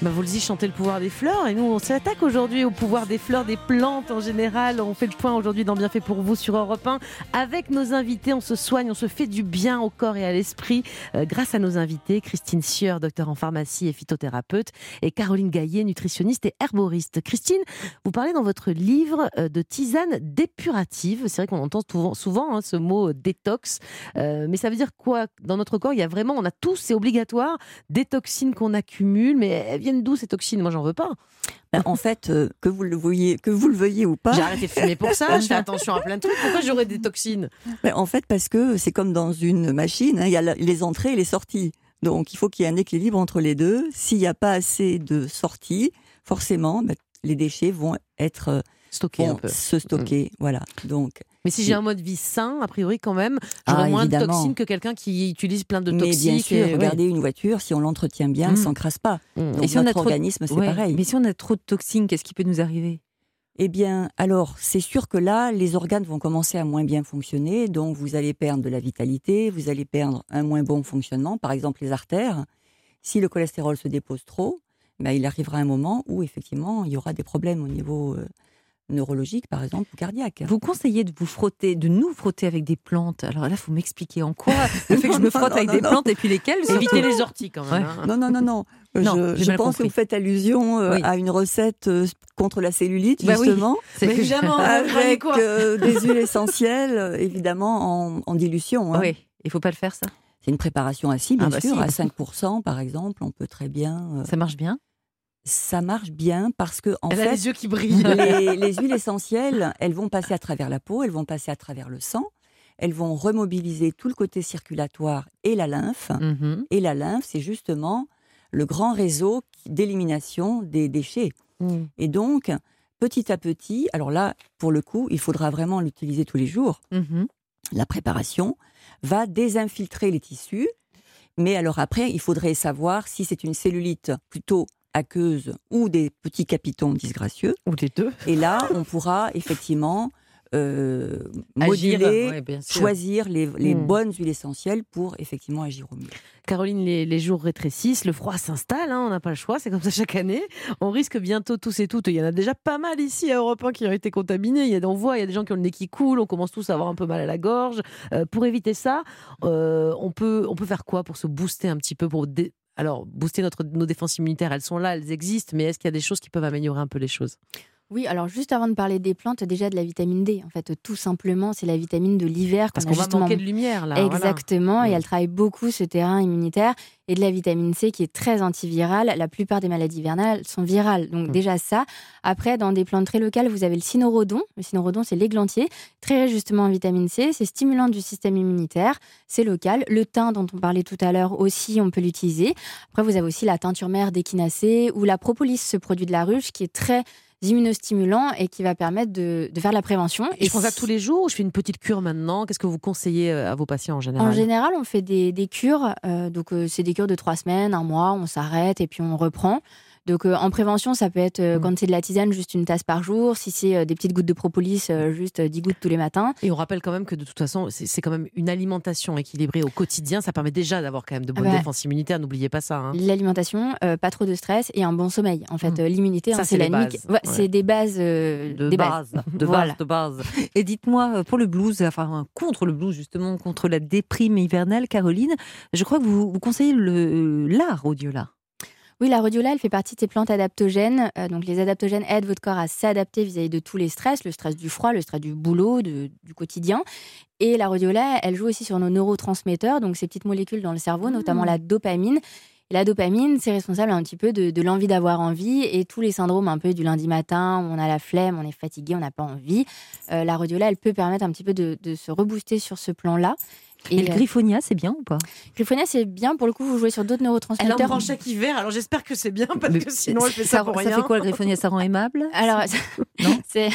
Speaker 2: Bah, vous le dites, chantez le pouvoir des fleurs. Et nous, on s'attaque aujourd'hui au pouvoir des fleurs, des plantes en général. On fait le point aujourd'hui dans Bienfait pour vous sur Europe un. Avec nos invités, on se soigne, on se fait du bien au corps et à l'esprit euh, grâce à nos invités. Christine Sieur, docteur en pharmacie et phytothérapeute, et Caroline Gaillet, nutritionniste et herboriste. Christine, vous parlez dans votre livre euh, de tisane dépurative. C'est vrai qu'on entend souvent, souvent hein, ce mot euh, détox. Euh, mais ça veut dire quoi? Dans notre corps, il y a vraiment, on a tous, c'est obligatoire, des toxines qu'on accumule, mais elles viennent d'où ces toxines? Moi, j'en veux pas.
Speaker 5: Ben, en fait, euh, que vous le voyez, que vous le veuillez ou pas.
Speaker 2: J'ai arrêté de fumer pour ça, je fais attention à plein de trucs. Pourquoi j'aurais des toxines?
Speaker 5: Ben, en fait, parce que c'est comme dans une machine, hein, il y a la- les entrées et les sorties. Donc, il faut qu'il y ait un équilibre entre les deux. S'il n'y a pas assez de sorties, forcément, ben, les déchets vont être euh,
Speaker 2: Stocker
Speaker 5: vont
Speaker 2: un peu.
Speaker 5: se stocker. Voilà. Donc,
Speaker 2: Mais si j'ai un mode vie sain, a priori, quand même,
Speaker 5: Ah,
Speaker 2: j'aurai moins
Speaker 5: évidemment.
Speaker 2: de toxines que quelqu'un qui utilise plein de
Speaker 5: mais
Speaker 2: toxiques.
Speaker 5: bien sûr,
Speaker 2: et- ouais.
Speaker 5: regardez une voiture, si on l'entretient bien, elle
Speaker 3: Mm.
Speaker 5: ne s'encrasse pas.
Speaker 2: Mmh.
Speaker 5: Donc,
Speaker 3: Et si on a
Speaker 5: notre
Speaker 3: trop de-
Speaker 5: organisme, c'est
Speaker 3: Ouais,
Speaker 5: pareil.
Speaker 3: Mais si on a trop de toxines, qu'est-ce qui peut nous arriver?
Speaker 5: Eh bien, alors, c'est sûr que là, les organes vont commencer à moins bien fonctionner, donc vous allez perdre de la vitalité, vous allez perdre un moins bon fonctionnement, par exemple les artères. Si le cholestérol se dépose trop, ben, il arrivera un moment où, effectivement, il y aura des problèmes au niveau euh, neurologique, par exemple, ou cardiaque.
Speaker 3: Vous conseillez de vous frotter, de nous frotter avec des plantes. Alors là, il faut m'expliquer en quoi le fait que je me
Speaker 5: Non,
Speaker 3: frotte
Speaker 5: non,
Speaker 3: avec
Speaker 5: non,
Speaker 3: des
Speaker 5: non.
Speaker 3: plantes et puis lesquelles surtout.
Speaker 2: Éviter les orties, quand même.
Speaker 3: Ouais.
Speaker 2: hein.
Speaker 5: Non, non, non, non. Euh,
Speaker 3: Non,
Speaker 5: je
Speaker 3: j'ai
Speaker 5: je
Speaker 3: mal
Speaker 5: pense
Speaker 3: compris.
Speaker 5: que vous faites allusion euh,
Speaker 3: Oui.
Speaker 5: à une recette euh, contre la cellulite,
Speaker 3: Bah oui.
Speaker 5: justement.
Speaker 3: C'est
Speaker 2: Mais
Speaker 3: que-
Speaker 2: évidemment, vous croyez
Speaker 5: Avec
Speaker 2: quoi
Speaker 5: euh, des huiles essentielles, euh, évidemment, en, en dilution. hein.
Speaker 3: Oui, il faut pas le faire ça.
Speaker 5: C'est une préparation assis, bien
Speaker 3: Ah bah
Speaker 5: sûr,
Speaker 3: si.
Speaker 5: à cinq pour cent par exemple, on peut très bien. euh,
Speaker 3: Ça marche bien.
Speaker 5: ça marche bien parce que en
Speaker 2: Elle a
Speaker 5: fait,
Speaker 2: les yeux qui brillent.
Speaker 5: les, les huiles essentielles, elles vont passer à travers la peau, elles vont passer à travers le sang, elles vont remobiliser tout le côté circulatoire et la lymphe.
Speaker 3: Mhm.
Speaker 5: Et la lymphe, c'est justement le grand réseau qui- d'élimination des déchets.
Speaker 2: Mmh.
Speaker 5: Et donc, petit à petit, alors là, pour le coup, il faudra vraiment l'utiliser tous les jours.
Speaker 3: Mhm.
Speaker 5: La préparation va désinfiltrer les tissus. Mais alors après, il faudrait savoir si c'est une cellulite plutôt aqueuse ou des petits capitons disgracieux.
Speaker 2: Ou les deux.
Speaker 5: Et là, on pourra effectivement euh,
Speaker 3: Agir,
Speaker 5: moduler,
Speaker 3: ouais, bien sûr.
Speaker 5: choisir les, les
Speaker 2: Mm.
Speaker 5: bonnes huiles essentielles pour effectivement agir au mieux.
Speaker 2: Caroline, les, les jours rétrécissent, le froid s'installe, hein, on n'a pas le choix, c'est comme ça chaque année. On risque bientôt tous et toutes, il y en a déjà pas mal ici à Europe un qui ont été contaminés. Il y a, on voit, il y a des gens qui ont le nez qui coule, on commence tous à avoir un peu mal à la gorge. Euh, pour éviter ça, euh, on, peut, on peut faire quoi pour se booster un petit peu pour dé- Alors, booster notre, nos défenses immunitaires, elles sont là, elles existent, mais est-ce qu'il y a des choses qui peuvent améliorer un peu les choses?
Speaker 6: Oui, alors juste avant de parler des plantes, déjà de la vitamine D. En fait, tout simplement, c'est la vitamine de l'hiver.
Speaker 2: Parce
Speaker 6: qu'on
Speaker 2: qu'on
Speaker 6: a
Speaker 2: va
Speaker 6: justement...
Speaker 2: manquer de lumière, là. voilà.
Speaker 6: Exactement, et
Speaker 2: Mm.
Speaker 6: elle travaille beaucoup ce terrain immunitaire, et de la vitamine C qui est très antivirale. La plupart des maladies hivernales sont virales, donc
Speaker 2: Mm.
Speaker 6: déjà ça. Après, dans des plantes très locales, vous avez le cynorhodon. Le cynorhodon, c'est l'églantier, très riche justement en vitamine C. C'est stimulant du système immunitaire, c'est local. Le thym dont on parlait tout à l'heure aussi, on peut l'utiliser. Après, vous avez aussi la teinture mère d'échinacée ou la propolis, ce produit de la ruche qui est très immunostimulant et qui va permettre de, de faire la prévention.
Speaker 2: Et je prends ça tous les jours ou je fais une petite cure maintenant? Qu'est-ce que vous conseillez à vos patients en général?
Speaker 6: En général, on fait des, des cures. euh, donc, euh, c'est des cures de trois semaines, un mois. On s'arrête et puis on reprend. Donc, euh, en prévention, ça peut être, euh,
Speaker 2: Mm.
Speaker 6: quand c'est de la tisane, juste une tasse par jour. Si c'est euh, des petites gouttes de propolis, euh, juste euh, dix gouttes tous les matins.
Speaker 2: Et on rappelle quand même que de toute façon, c'est c'est quand même une alimentation équilibrée au quotidien. Ça permet déjà d'avoir quand même de bonnes
Speaker 6: Ah bah.
Speaker 2: défenses immunitaires. N'oubliez pas ça. hein.
Speaker 6: L'alimentation, euh, pas trop de stress et un bon sommeil. En fait,
Speaker 2: Mm.
Speaker 6: euh, l'immunité,
Speaker 2: Ça,
Speaker 6: hein,
Speaker 2: c'est
Speaker 6: c'est
Speaker 2: les
Speaker 6: la nuque.
Speaker 2: bases.
Speaker 6: Ouais,
Speaker 2: Ouais.
Speaker 6: C'est des bases. euh,
Speaker 3: De
Speaker 6: des
Speaker 3: base, de
Speaker 6: Voilà.
Speaker 3: base, de base. Et dites-moi, euh, pour le blues, enfin contre le blues justement, contre la déprime hivernale, Caroline, je crois que vous, vous conseillez le, la rhodiola.
Speaker 6: Oui, la rhodiola, elle fait partie de ces plantes adaptogènes. Euh, donc, les adaptogènes aident votre corps à s'adapter vis-à-vis de tous les stress, le stress du froid, le stress du boulot, de- du quotidien. Et la rhodiola, elle joue aussi sur nos neurotransmetteurs, donc ces petites molécules dans le cerveau, notamment la dopamine. Et la dopamine, c'est responsable un petit peu de, de l'envie d'avoir envie et tous les syndromes un peu du lundi matin où on a la flemme, on est fatigué, on n'a pas envie. Euh, la rhodiola, elle peut permettre un petit peu de, de se rebooster sur ce plan-là.
Speaker 3: Et, le
Speaker 6: euh,
Speaker 3: griffonia, c'est bien ou pas?
Speaker 6: Griffonia, c'est bien. Pour le coup, vous jouez sur d'autres
Speaker 2: Elle en
Speaker 6: neurotransmetteurs.
Speaker 2: prend chaque hiver. Alors j'espère que c'est bien parce
Speaker 3: Mais
Speaker 2: que sinon elle fait ça,
Speaker 3: ça,
Speaker 2: pour
Speaker 3: ça
Speaker 2: rien.
Speaker 3: fait quoi le griffonia? Ça rend aimable?
Speaker 6: Alors,
Speaker 3: Non.
Speaker 6: c'est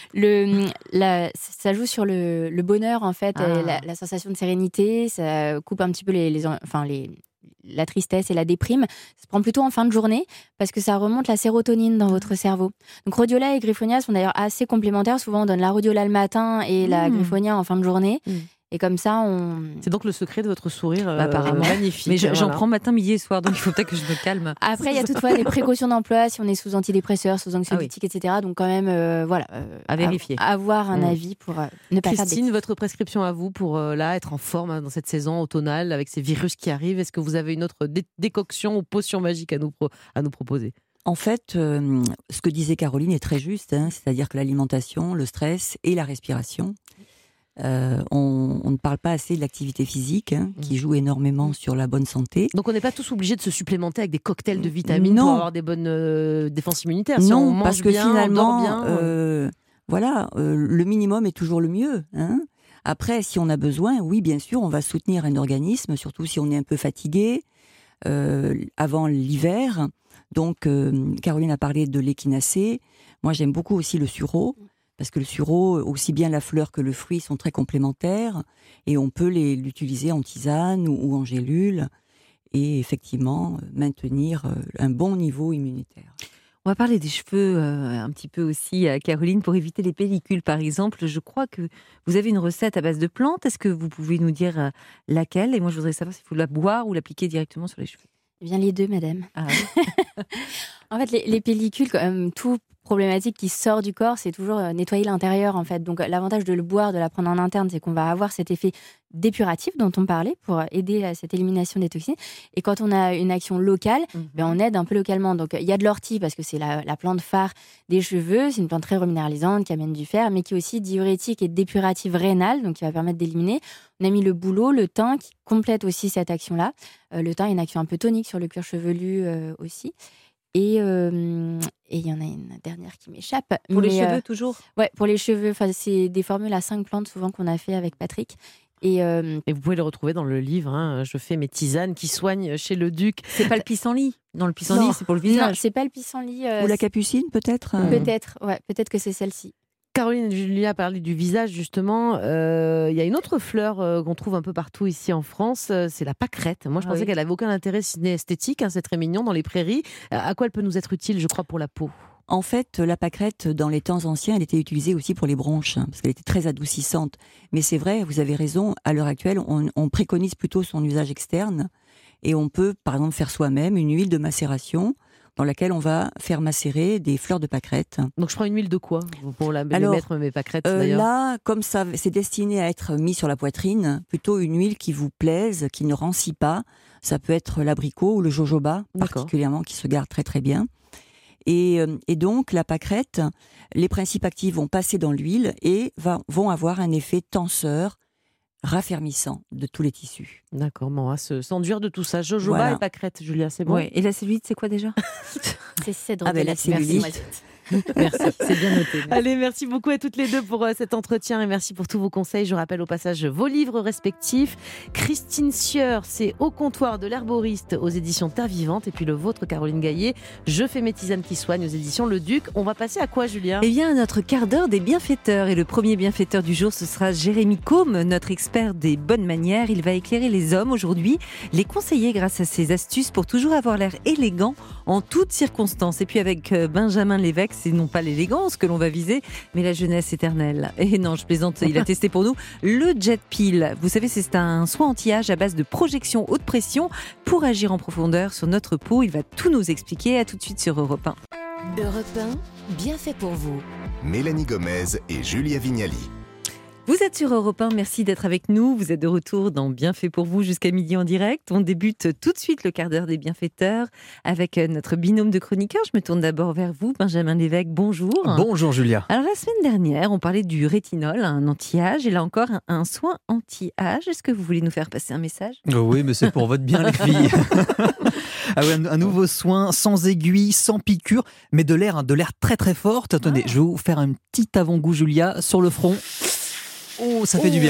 Speaker 6: le, la- ça joue sur le, le bonheur en fait,
Speaker 3: Ah.
Speaker 6: et la, la sensation de sérénité. Ça coupe un petit peu les, les, en- enfin les, la tristesse et la déprime. Ça se prend plutôt en fin de journée parce que ça remonte la sérotonine dans votre cerveau. Donc rhodiola et griffonia sont d'ailleurs assez complémentaires. Souvent, on donne la rhodiola le matin et la
Speaker 3: Mm.
Speaker 6: griffonia en fin de journée.
Speaker 2: Mm.
Speaker 6: Et comme ça, on.
Speaker 2: C'est donc le secret de votre sourire euh,
Speaker 3: Bah, apparemment.
Speaker 2: magnifique.
Speaker 3: Mais je- j'en
Speaker 2: Voilà.
Speaker 3: prends matin, midi et soir, donc il faut peut-être que je me calme.
Speaker 6: Après, il y a toutefois des précautions d'emploi si on est sous antidépresseurs, sous anxiolytiques, et cetera. Donc quand même, euh, voilà. euh,
Speaker 3: À vérifier.
Speaker 6: a- Avoir un
Speaker 2: Mm.
Speaker 6: avis pour euh, ne pas faire de
Speaker 2: Christine,
Speaker 6: bêtises.
Speaker 2: votre prescription à vous pour euh, là être en forme hein, dans cette saison automnale avec ces virus qui arrivent, est-ce que vous avez une autre dé- décoction ou potion magique à nous, pro- à nous proposer?
Speaker 5: En fait, euh, ce que disait Caroline est très juste, hein, c'est-à-dire que l'alimentation, le stress et la respiration, euh, on, on ne parle pas assez de l'activité physique, hein, qui joue énormément sur la bonne santé.
Speaker 2: Donc on n'est pas tous obligés de se supplémenter avec des cocktails de vitamines
Speaker 5: Non.
Speaker 2: pour avoir des bonnes euh, défenses immunitaires. Si
Speaker 5: non,
Speaker 2: on mange
Speaker 5: parce que
Speaker 2: bien,
Speaker 5: finalement,
Speaker 2: on dort bien.
Speaker 5: euh, voilà, euh, le minimum est toujours le mieux. Hein. Après, si on a besoin, oui, bien sûr, on va soutenir un organisme, surtout si on est un peu fatigué euh, avant l'hiver. Donc, euh, Caroline a parlé de l'échinacée. Moi, j'aime beaucoup aussi le sureau, parce que le sureau, aussi bien la fleur que le fruit, sont très complémentaires, et on peut les- l'utiliser en tisane ou, ou en gélule, et effectivement, maintenir euh, un bon niveau immunitaire.
Speaker 3: On va parler des cheveux euh, un petit peu aussi, à Caroline, pour éviter les pellicules, par exemple. Je crois que vous avez une recette à base de plantes. Est-ce que vous pouvez nous dire euh, laquelle? Et moi, je voudrais savoir s'il faut la boire ou l'appliquer directement sur les cheveux.
Speaker 6: Eh bien, les deux, madame.
Speaker 3: Ah oui.
Speaker 6: En fait, les, les pellicules, quand même, tout problématique qui sort du corps, c'est toujours euh, nettoyer l'intérieur, en fait. Donc, l'avantage de le boire, de la prendre en interne, c'est qu'on va avoir cet effet dépuratif dont on parlait pour aider à cette élimination des toxines. Et quand on a une action locale, ben, on aide un peu localement. Donc, il y a de l'ortie parce que c'est la, la plante phare des cheveux. C'est une plante très reminéralisante qui amène du fer, mais qui est aussi diurétique et dépurative rénale, donc qui va permettre d'éliminer. On a mis le bouleau, le thym, qui complète aussi cette action-là. Euh, le thym a une action un peu tonique sur le cuir chevelu euh, aussi. Et euh, et il y en a une dernière qui m'échappe.
Speaker 3: Pour les
Speaker 6: mais,
Speaker 3: cheveux,
Speaker 6: euh,
Speaker 3: toujours?
Speaker 6: Ouais, pour les cheveux. Enfin, c'est des formules à cinq plantes souvent qu'on a fait avec Patrick. Et, euh,
Speaker 2: Et vous pouvez le retrouver dans le livre. hein, Je fais mes tisanes qui soignent chez le duc.
Speaker 3: C'est pas le pissenlit. Dans le pissenlit,
Speaker 6: Non.
Speaker 3: c'est pour le
Speaker 6: non,
Speaker 3: visage.
Speaker 6: c'est pas le pissenlit. euh,
Speaker 5: Ou la
Speaker 6: c'est-
Speaker 5: capucine, peut-être euh,
Speaker 6: Peut-être, ouais, peut-être que c'est celle-ci.
Speaker 2: Caroline Julia a parlé du visage, justement. Euh, Il y a une autre fleur euh, qu'on trouve un peu partout ici en France, euh, c'est la pâquerette. Moi, je
Speaker 3: Ah
Speaker 2: pensais
Speaker 3: oui.
Speaker 2: qu'elle avait aucun intérêt ciné esthétique. hein, c'est très mignon dans les prairies. Euh, À quoi elle peut nous être utile, je crois, pour la peau?
Speaker 5: En fait, la pâquerette, dans les temps anciens, elle était utilisée aussi pour les bronches, hein, parce qu'elle était très adoucissante. Mais c'est vrai, vous avez raison, à l'heure actuelle, on, on préconise plutôt son usage externe, et on peut, par exemple, faire soi-même une huile de macération, dans laquelle on va faire macérer des fleurs de pâquerette.
Speaker 2: Donc, je prends une huile de quoi pour la,
Speaker 5: Alors,
Speaker 2: les mettre mes pâquerettes,
Speaker 5: Euh,
Speaker 2: d'ailleurs?
Speaker 5: là, comme ça, c'est destiné à être mis sur la poitrine, plutôt une huile qui vous plaise, qui ne rancit pas. Ça peut être l'abricot ou le jojoba,
Speaker 2: D'accord.
Speaker 5: particulièrement, qui se garde très très bien. Et, euh, et donc, la pâquerette, les principes actifs vont passer dans l'huile et va- vont avoir un effet tenseur, raffermissant de tous les tissus.
Speaker 2: D'accord, bon, on va se- s'enduire de tout ça. Jojoba
Speaker 5: Voilà.
Speaker 2: et pâquerette, Julia, c'est bon?
Speaker 3: Ouais. Et la cellulite, c'est quoi déjà?
Speaker 6: C'est cèdre
Speaker 5: Ah ben,
Speaker 6: de
Speaker 5: la
Speaker 6: la Merci,
Speaker 5: cellulite.
Speaker 6: moi.
Speaker 3: Merci, c'est bien noté.
Speaker 2: Allez, merci beaucoup à toutes les deux pour euh, cet entretien et merci pour tous vos conseils. Je rappelle au passage vos livres respectifs. Christine Sieur, c'est Au comptoir de l'herboriste aux éditions Terre Vivante. Et puis le vôtre, Caroline Gaillet, Je fais mes tisanes qui soignent aux éditions Le Duc. On va passer à quoi, Julien?
Speaker 3: Eh bien, notre quart d'heure des bienfaiteurs. Et le premier bienfaiteur du jour, ce sera Jérémy Combe, notre expert des bonnes manières. Il va éclairer les hommes aujourd'hui, les conseiller grâce à ses astuces pour toujours avoir l'air élégant en toutes circonstances. Et puis avec euh, Benjamin Lévesque, c'est non pas l'élégance que l'on va viser, mais la jeunesse éternelle. Et non, je plaisante, il a testé pour nous le Jet Peel. Vous savez, c'est un soin anti-âge à base de projection haute pression pour agir en profondeur sur notre peau. Il va tout nous expliquer. À tout de suite sur Europe un.
Speaker 7: Europe un, bien fait pour vous.
Speaker 1: Mélanie Gomez et Julia Vignali.
Speaker 3: Vous êtes sur Europe un, merci d'être avec nous. Vous êtes de retour dans Bien fait pour vous jusqu'à midi en direct. On débute tout de suite le quart d'heure des bienfaiteurs avec notre binôme de chroniqueurs. Je me tourne d'abord vers vous, Benjamin Lévesque, bonjour.
Speaker 9: Bonjour Julia.
Speaker 3: Alors la semaine dernière, on parlait du rétinol, un anti-âge, et là encore un, un soin anti-âge. Est-ce que vous voulez nous faire passer un message?
Speaker 9: Oh oui, mais c'est pour votre bien les filles. Ah oui, un, un nouveau soin sans aiguille, sans piqûre, mais de l'air, hein, de l'air très très fort. Attendez, je vais vous faire un petit avant-goût Julia sur le front. Oh, ça fait du bien.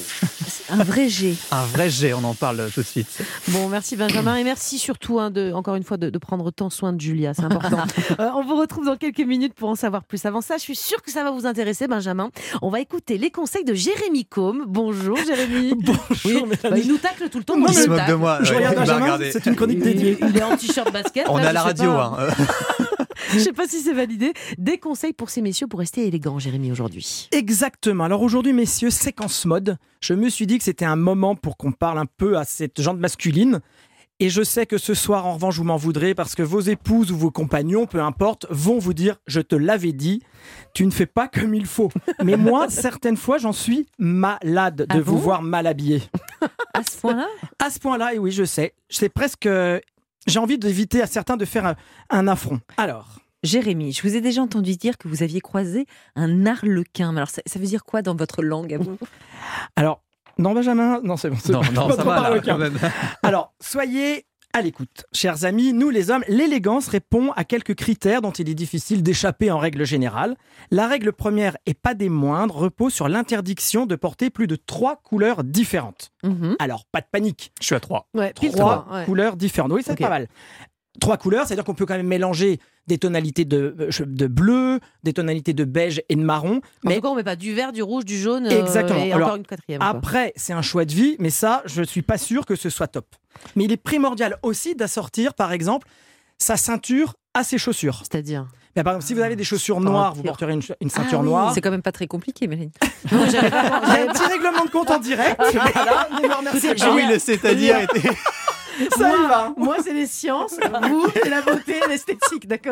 Speaker 3: Un vrai jet.
Speaker 9: Un vrai jet, on en parle tout de suite.
Speaker 2: Bon, merci Benjamin et merci surtout, hein, de, encore une fois, de, de prendre tant soin de Julia, c'est important. Euh, on vous retrouve dans quelques minutes pour en savoir plus. Avant ça, je suis sûre que ça va vous intéresser, Benjamin. On va écouter les conseils de Jérémy Combe. Bonjour Jérémy.
Speaker 9: Bonjour
Speaker 2: Oui,
Speaker 9: Mélanie.
Speaker 2: bah, il nous tacle tout le temps.
Speaker 9: Non,
Speaker 2: donc
Speaker 9: il
Speaker 2: il
Speaker 9: se
Speaker 2: nous
Speaker 9: moque de
Speaker 2: tacle.
Speaker 9: moi.
Speaker 10: Je
Speaker 9: Ouais,
Speaker 10: regarde
Speaker 9: il va
Speaker 10: Benjamin,
Speaker 9: regarder.
Speaker 10: c'est une chronique
Speaker 2: Il,
Speaker 10: dédiée.
Speaker 2: il est en t-shirt basket.
Speaker 9: On
Speaker 2: là,
Speaker 9: est à
Speaker 2: je
Speaker 9: la
Speaker 2: sais
Speaker 9: radio.
Speaker 2: pas.
Speaker 9: Hein.
Speaker 2: Je ne sais pas si c'est validé. Des conseils pour ces messieurs pour rester élégants, Jérémy, aujourd'hui.
Speaker 10: Exactement. Alors aujourd'hui, messieurs, séquence mode. Je me suis dit que c'était un moment pour qu'on parle un peu à cette gente masculine. Et je sais que ce soir, en revanche, vous m'en voudrez parce que vos épouses ou vos compagnons, peu importe, vont vous dire « Je te l'avais dit, tu ne fais pas comme il faut ». Mais moi, certaines fois, j'en suis malade de
Speaker 3: Ah
Speaker 10: vous
Speaker 3: bon
Speaker 10: voir mal habillé.
Speaker 3: À ce point-là ?
Speaker 10: À ce point-là, et oui, je sais. C'est presque... J'ai envie d'éviter à certains de faire un, un affront. Alors...
Speaker 3: Jérémy, je vous ai déjà entendu dire que vous aviez croisé un arlequin. Mais alors, ça, ça veut dire quoi dans votre langue à vous ?
Speaker 10: Alors... Non, Benjamin, non, c'est bon. C'est
Speaker 9: Non, non,
Speaker 10: pas
Speaker 9: ça
Speaker 10: trop
Speaker 9: va, là,
Speaker 10: arlequin.
Speaker 9: quand même.
Speaker 10: Alors, soyez à l'écoute. Chers amis, nous les hommes, l'élégance répond à quelques critères dont il est difficile d'échapper en règle générale. La règle première, et pas des moindres, repose sur l'interdiction de porter plus de trois couleurs différentes.
Speaker 2: Mhm.
Speaker 10: Alors, pas de panique.
Speaker 9: Je suis à trois.
Speaker 2: Ouais, pile
Speaker 10: Trois
Speaker 2: trois, ouais.
Speaker 10: couleurs différentes. Oui, c'est
Speaker 2: Ok.
Speaker 10: pas mal. Trois couleurs, c'est-à-dire qu'on peut quand même mélanger des tonalités de, de bleu, des tonalités de beige et de marron.
Speaker 2: En
Speaker 10: Mais
Speaker 2: tout cas, on met pas du vert, du rouge, du jaune euh,
Speaker 10: Exactement.
Speaker 2: et
Speaker 10: Alors,
Speaker 2: encore une quatrième. quoi.
Speaker 10: après, c'est un choix de vie, mais ça, je ne suis pas sûr que ce soit top. Mais il est primordial aussi d'assortir, par exemple, sa ceinture à ses chaussures.
Speaker 2: C'est-à-dire
Speaker 10: Mais par exemple, si vous avez des chaussures noires, vous porterez une, une ceinture
Speaker 3: Ah oui,
Speaker 10: noire.
Speaker 3: C'est quand même pas très compliqué, Mélanie.
Speaker 2: Non, j'avais pas-
Speaker 10: Il y a
Speaker 2: j'avais
Speaker 10: un petit règlement de compte en direct. Voilà, on est remercié.
Speaker 2: Écoutez,
Speaker 9: Ah oui, le c'est-à-dire était...
Speaker 10: Ça y va.
Speaker 2: Moi, c'est les sciences, vous, c'est la beauté, l'esthétique, d'accord ?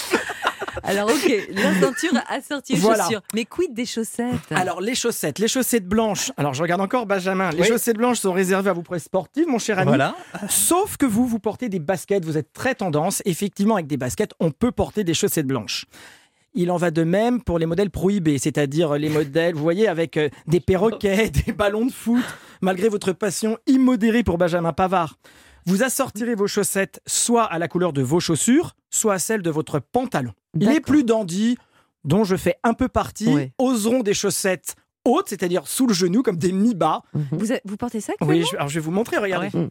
Speaker 3: Alors, ok, la ceinture assortie aux
Speaker 10: Voilà.
Speaker 3: chaussures. Mais quid des chaussettes ?
Speaker 10: Alors, les chaussettes, les chaussettes blanches. Alors, je regarde encore Benjamin. Les
Speaker 9: Oui.
Speaker 10: chaussettes blanches sont réservées à vos presse sportives, mon cher ami.
Speaker 9: Voilà.
Speaker 10: Sauf que vous, vous portez des baskets. Vous êtes très tendance. Effectivement, avec des baskets, on peut porter des chaussettes blanches. Il en va de même pour les modèles prohibés, c'est-à-dire les modèles, vous voyez, avec euh, des perroquets, des ballons de foot, malgré votre passion immodérée pour Benjamin Pavard. Vous assortirez vos chaussettes soit à la couleur de vos chaussures, soit à celle de votre pantalon. Les
Speaker 2: D'accord.
Speaker 10: plus dandys, dont je fais un peu partie,
Speaker 2: Ouais.
Speaker 10: oseront des chaussettes hautes, c'est-à-dire sous le genou, comme des mi-bas.
Speaker 3: vous, a- vous portez ça
Speaker 10: Oui,
Speaker 3: actuellement
Speaker 10: je, alors je vais vous montrer, regardez.
Speaker 2: Ah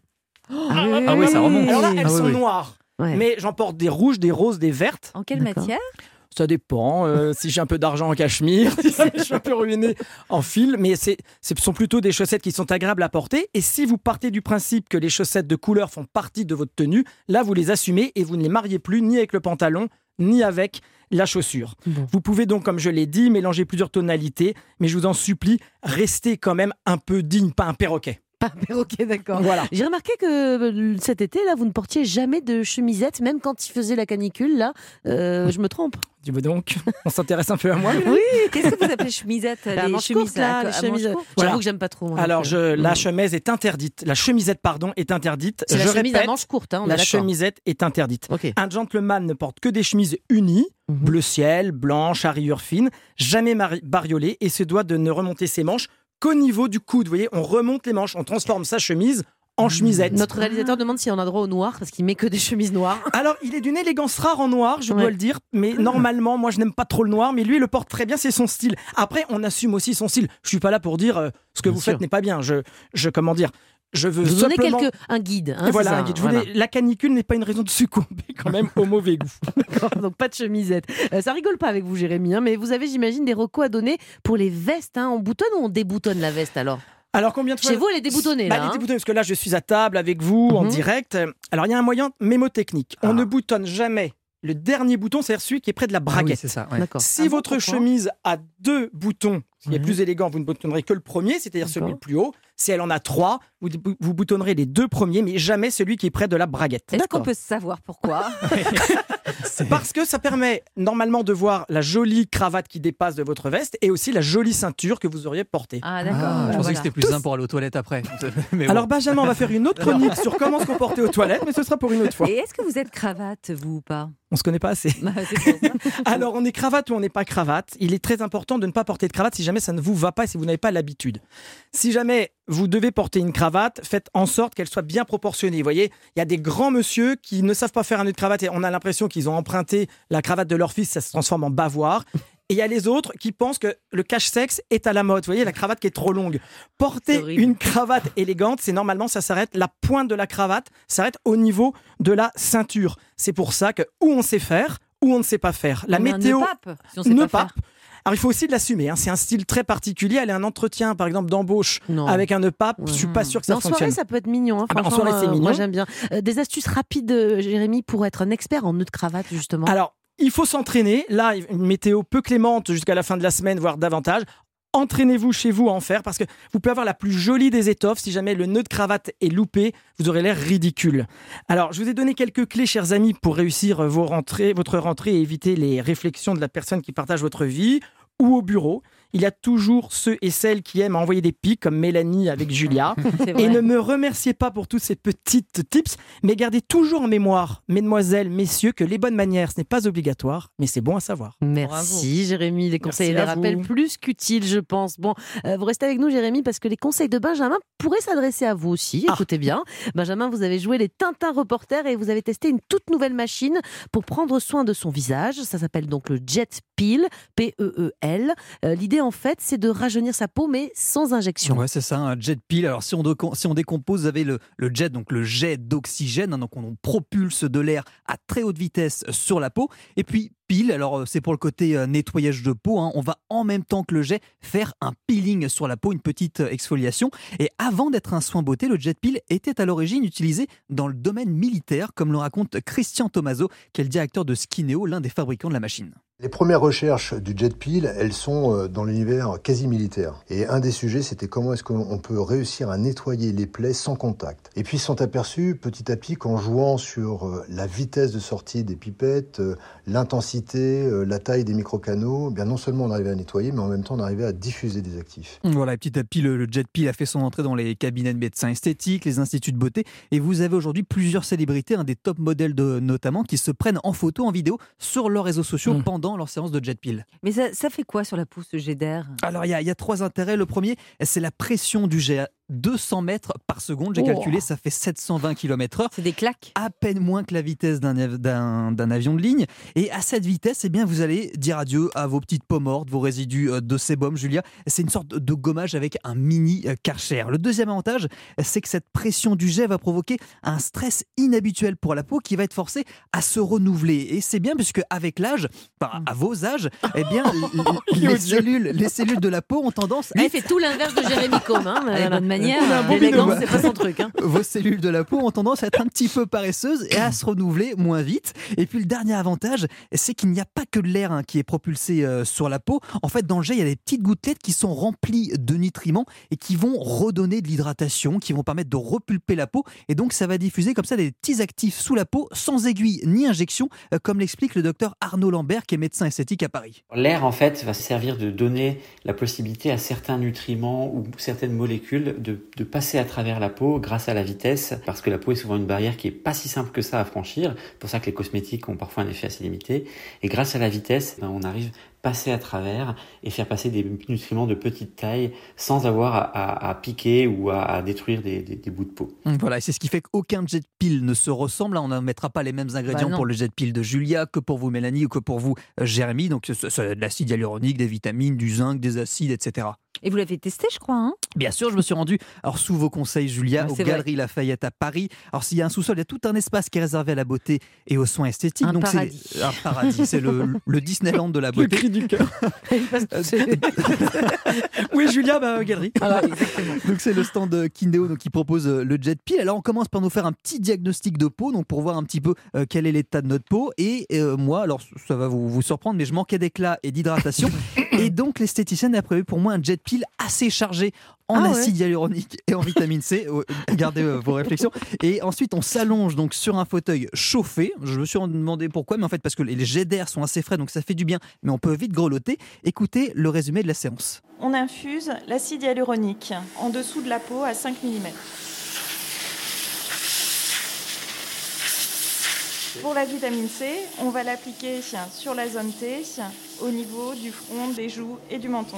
Speaker 9: Ah oui, ça remonte.
Speaker 10: Alors là, elles
Speaker 9: Ah oui,
Speaker 10: sont
Speaker 9: oui.
Speaker 10: noires,
Speaker 2: Ouais.
Speaker 10: mais j'en porte des rouges, des roses, des vertes.
Speaker 3: En quelle
Speaker 2: D'accord.
Speaker 3: matière ?
Speaker 10: Ça dépend, euh, si j'ai un peu d'argent en cachemire, si je suis un peu ruiné en fil, mais c'est, ce sont plutôt des chaussettes qui sont agréables à porter. Et si vous partez du principe que les chaussettes de couleur font partie de votre tenue, là vous les assumez et vous ne les mariez plus ni avec le pantalon, ni avec la chaussure.
Speaker 2: Bon.
Speaker 10: Vous pouvez donc, comme je l'ai dit, mélanger plusieurs tonalités, mais je vous en supplie, restez quand même un peu digne, pas un perroquet.
Speaker 2: Pas un perroquet, d'accord.
Speaker 10: Voilà.
Speaker 2: J'ai remarqué que euh, cet été, là, vous ne portiez jamais de chemisette, même quand il faisait la canicule, là. Euh, je me trompe.
Speaker 10: Tu veux donc, on s'intéresse un peu à moi.
Speaker 3: Oui, qu'est-ce que vous appelez chemisette
Speaker 2: La
Speaker 3: Les
Speaker 2: manche
Speaker 3: chemises
Speaker 2: courte, là,
Speaker 3: à-
Speaker 2: les
Speaker 3: à manches
Speaker 2: chemises.
Speaker 3: courtes
Speaker 10: Voilà.
Speaker 2: J'avoue que j'aime pas trop. moi, non
Speaker 10: Alors,
Speaker 2: plus.
Speaker 10: je, la
Speaker 2: Mm.
Speaker 10: chemise est interdite. La chemisette, pardon, est interdite.
Speaker 2: C'est la
Speaker 10: je
Speaker 2: chemise à
Speaker 10: répète,
Speaker 2: manches courtes, hein, on est
Speaker 10: la
Speaker 2: d'accord.
Speaker 10: chemisette est interdite.
Speaker 2: Ok.
Speaker 10: Un gentleman ne porte que des chemises unies,
Speaker 2: Mhm.
Speaker 10: bleu ciel, blanche, à rayures fines, jamais mari- bariolées, et se doit de ne remonter ses manches qu'au niveau du coude. Vous voyez, on remonte les manches, on transforme sa chemise en chemisette.
Speaker 2: Notre réalisateur demande si on a droit au noir, parce qu'il met que des chemises noires.
Speaker 10: Alors, il est d'une élégance rare en noir, je
Speaker 2: Ouais.
Speaker 10: dois le dire, mais normalement, moi, je n'aime pas trop le noir, mais lui, il le porte très bien, c'est son style. Après, on assume aussi son style. Je suis pas là pour dire euh, ce que
Speaker 2: Bien
Speaker 10: vous
Speaker 2: sûr.
Speaker 10: faites n'est pas bien. Je, je comment dire, je veux
Speaker 2: Vous donnez
Speaker 10: simplement...
Speaker 2: quelques, un guide. Hein,
Speaker 10: Et voilà,
Speaker 2: c'est ça,
Speaker 10: un guide. Je vous
Speaker 2: voilà.
Speaker 10: dis, la canicule n'est pas une raison de succomber quand même au mauvais goût.
Speaker 2: D'accord, donc pas de chemisette. Euh, ça rigole pas avec vous, Jérémy, hein, mais vous avez, j'imagine, des recos à donner pour les vestes. Hein. On boutonne ou on déboutonne la veste alors ?
Speaker 10: Alors combien de fois
Speaker 2: Chez vous, elle est déboutonnée,
Speaker 10: Bah,
Speaker 2: là,
Speaker 10: elle est
Speaker 2: hein.
Speaker 10: déboutonnée, parce que là, je suis à table avec vous en
Speaker 2: Mhm.
Speaker 10: direct. Alors il y a un moyen mémotechnique. On
Speaker 9: Ah.
Speaker 10: ne boutonne jamais le dernier bouton, c'est-à-dire celui qui est près de la
Speaker 9: Ah oui,
Speaker 10: braguette.
Speaker 9: c'est ça. ouais.
Speaker 2: D'accord.
Speaker 10: Si
Speaker 2: Ah bon,
Speaker 10: votre
Speaker 2: pourquoi
Speaker 10: chemise a deux boutons, ce qui est
Speaker 2: Mhm.
Speaker 10: plus élégant, vous ne boutonnerez que le premier, c'est-à-dire celui
Speaker 2: D'accord.
Speaker 10: le plus haut. Si elle en a trois, vous, vous boutonnerez les deux premiers, mais jamais celui qui est près de la braguette.
Speaker 3: Est-ce qu'on
Speaker 2: D'accord.
Speaker 3: peut savoir pourquoi ?
Speaker 10: Parce que ça permet normalement de voir la jolie cravate qui dépasse de votre veste et aussi la jolie ceinture que vous auriez portée.
Speaker 3: Ah, d'accord.
Speaker 9: Ah, je pensais
Speaker 3: Voilà.
Speaker 9: que c'était plus simple pour aller aux toilettes après. Mais bon.
Speaker 10: Alors Benjamin, on va faire une autre chronique sur comment se comporter aux toilettes, mais ce sera pour une autre fois.
Speaker 3: Et est-ce que vous êtes cravate, vous ou pas ?
Speaker 10: On se connaît pas assez.
Speaker 3: Bah, c'est pour ça.
Speaker 10: Alors, on est cravate ou on n'est pas cravate. Il est très important de ne pas porter de cravate si jamais ça ne vous va pas et si vous n'avez pas l'habitude. Si jamais vous devez porter une cravate, faites en sorte qu'elle soit bien proportionnée. Vous voyez, il y a des grands monsieur qui ne savent pas faire un nœud de cravate et on a l'impression qu'ils ont emprunté la cravate de leur fils, ça se transforme en bavoir. Et il y a les autres qui pensent que le cache-sexe est à la mode. Vous voyez, la cravate qui est trop longue. Porter
Speaker 2: horrible.
Speaker 10: une cravate élégante, c'est normalement, ça s'arrête, la pointe de la cravate s'arrête au niveau de la ceinture. C'est pour ça que ou on sait faire, ou on ne sait pas faire. La
Speaker 3: On met un
Speaker 10: météo...
Speaker 3: nœud pape, si on sait
Speaker 10: nœud
Speaker 3: pas faire.
Speaker 10: pape. Alors il faut aussi de l'assumer, hein. C'est un style très particulier. Aller à un entretien, par exemple, d'embauche
Speaker 2: Non.
Speaker 10: avec un nœud pape,
Speaker 2: Ouais.
Speaker 10: je suis pas sûr que
Speaker 2: Mais
Speaker 10: ça
Speaker 2: en
Speaker 10: fonctionne.
Speaker 2: soirée, ça peut être mignon. Hein,
Speaker 10: Ah bah, en
Speaker 2: franchement,
Speaker 10: soirée, c'est
Speaker 2: euh,
Speaker 10: mignon.
Speaker 2: Moi, j'aime bien. Euh, des astuces rapides, euh, Jérémy, pour être un expert en nœud de cravate, justement.
Speaker 10: Alors, il faut s'entraîner. Là, une météo peu clémente jusqu'à la fin de la semaine, voire davantage. Entraînez-vous chez vous à en faire parce que vous pouvez avoir la plus jolie des étoffes. Si jamais le nœud de cravate est loupé, vous aurez l'air ridicule. Alors, je vous ai donné quelques clés, chers amis, pour réussir vos rentrées, votre rentrée et éviter les réflexions de la personne qui partage votre vie ou au bureau. Il y a toujours ceux et celles qui aiment envoyer des pics, comme Mélanie avec Julia. Et ne me remerciez pas pour tous ces petites tips, mais gardez toujours en mémoire, mesdemoiselles, messieurs, que les bonnes manières, ce n'est pas obligatoire, mais c'est bon à savoir.
Speaker 2: Merci
Speaker 10: Bravo.
Speaker 2: Jérémy, les conseils et
Speaker 10: Merci
Speaker 2: les
Speaker 10: à
Speaker 2: rappels
Speaker 10: vous.
Speaker 2: plus qu'utiles, je pense. Bon, euh, vous restez avec nous Jérémy, parce que les conseils de Benjamin pourraient s'adresser à vous aussi. Écoutez bien, Benjamin, vous avez joué les Tintin Reporters et vous avez testé une toute nouvelle machine pour prendre soin de son visage. Ça s'appelle donc le Jet Peel, P E E L. Euh, l'idée en fait, c'est de rajeunir sa peau, mais sans injection.
Speaker 9: Ouais, c'est ça, un jet peel. Alors, si on, de, si on décompose, vous avez le, le jet, donc le jet d'oxygène. Hein, donc, on propulse de l'air à très haute vitesse sur la peau. Et puis, peel, alors c'est pour le côté euh, nettoyage de peau. Hein, on va en même temps que le jet faire un peeling sur la peau, une petite euh, exfoliation. Et avant d'être un soin beauté, le jet peel était à l'origine utilisé dans le domaine militaire, comme le raconte Christian Tomaso, qui est le directeur de Skineo, l'un des fabricants de la machine.
Speaker 11: Les premières recherches du jet peel, elles sont dans l'univers quasi militaire. Et un des sujets, c'était comment est-ce qu'on peut réussir à nettoyer les plaies sans contact. Et puis ils sont aperçus petit à petit qu'en jouant sur la vitesse de sortie des pipettes, l'intensité, la taille des microcanaux, eh bien non seulement on arrivait à nettoyer, mais en même temps on arrivait à diffuser des actifs.
Speaker 9: Voilà, et petit à petit, le, le jet peel a fait son entrée dans les cabinets de médecins esthétiques, les instituts de beauté. Et vous avez aujourd'hui plusieurs célébrités, un des top modèles de, notamment, qui se prennent en photo, en vidéo, sur leurs réseaux sociaux mmh. pendant leur séance de jet peel.
Speaker 3: Mais ça, ça fait quoi sur la peau, ce jet d'air ?
Speaker 9: Alors, il y, y a trois intérêts. Le premier, c'est la pression du jet. deux cents mètres par seconde, j'ai
Speaker 3: oh.
Speaker 9: calculé, ça fait sept cent vingt kilomètres heure.
Speaker 3: C'est des claques.
Speaker 9: À peine moins que la vitesse d'un, d'un, d'un avion de ligne. Et à cette vitesse, eh bien, vous allez dire adieu à vos petites peaux mortes, vos résidus de sébum, Julia. C'est une sorte de gommage avec un mini Karcher. Le deuxième avantage, c'est que cette pression du jet va provoquer un stress inhabituel pour la peau qui va être forcée à se renouveler. Et c'est bien puisque avec l'âge, enfin, à vos âges, eh bien, les, les, cellules, les cellules de la peau ont tendance à
Speaker 2: Lui,
Speaker 9: être...
Speaker 2: il fait tout l'inverse de Jérémy Combe. Hein,
Speaker 3: Avec bonne manière.
Speaker 2: L'élégance, c'est pas son truc. Hein.
Speaker 9: Vos cellules de la peau ont tendance à être un petit peu paresseuses et à se renouveler moins vite. Et puis le dernier avantage, c'est qu'il n'y a pas que de l'air hein, qui est propulsé euh, sur la peau. En fait, dans le jet, il y a des petites gouttelettes qui sont remplies de nutriments et qui vont redonner de l'hydratation, qui vont permettre de repulper la peau. Et donc, ça va diffuser comme ça des petits actifs sous la peau, sans aiguille ni injection, euh, comme l'explique le docteur Arnaud Lambert, qui est médecin esthétique à Paris.
Speaker 12: L'air, en fait, va servir de donner la possibilité à certains nutriments ou certaines molécules de, de passer à travers la peau grâce à la vitesse, parce que la peau est souvent une barrière qui est pas si simple que ça à franchir. C'est pour ça que les cosmétiques ont parfois un effet assez limité. Et grâce à la vitesse, ben, on arrive à passer à travers et faire passer des nutriments de petite taille sans avoir à, à, à piquer ou à, à détruire des, des, des bouts de peau.
Speaker 9: Voilà, et c'est ce qui fait qu'aucun jet peel ne se ressemble. Là, on ne mettra pas les mêmes ingrédients bah pour le jet peel de Julia que pour vous, Mélanie, ou que pour vous, Jérémy. Donc, c'est de l'acide hyaluronique, des vitamines, du zinc, des acides, et cetera.
Speaker 3: Et vous l'avez testé, je crois, hein ?
Speaker 9: Bien sûr, je me suis rendu, alors sous vos conseils, Julia,
Speaker 3: ouais,
Speaker 9: aux Galeries vrai. Lafayette à Paris. Alors, s'il y a un sous-sol, il y a tout un espace qui est réservé à la beauté et aux soins esthétiques.
Speaker 3: Un
Speaker 9: Donc,
Speaker 3: paradis.
Speaker 9: C'est un paradis. C'est le, le Disneyland de la beauté.
Speaker 10: Le cri du cœur. Oui, Julia, bah, Galerie.
Speaker 3: Ah, exactement.
Speaker 9: Donc, c'est le stand Kindeo donc, qui propose le jet peel. Alors, on commence par nous faire un petit diagnostic de peau, donc pour voir un petit peu euh, quel est l'état de notre peau. Et euh, moi, alors, ça va vous, vous surprendre, mais je manquais d'éclat et d'hydratation. Et donc, l'esthéticienne a prévu pour moi un jet peel assez chargé en ah acide ouais. hyaluronique et en vitamine C. Gardez euh, vos réflexions. Et ensuite, on s'allonge donc sur un fauteuil chauffé. Je me suis demandé pourquoi, mais en fait, parce que les jets d'air sont assez frais, donc ça fait du bien, mais on peut vite grelotter. Écoutez le résumé de la séance.
Speaker 13: On infuse l'acide hyaluronique en dessous de la peau à cinq millimètres. Pour la vitamine C, on va l'appliquer sur la zone T, au niveau du front, des joues et du menton.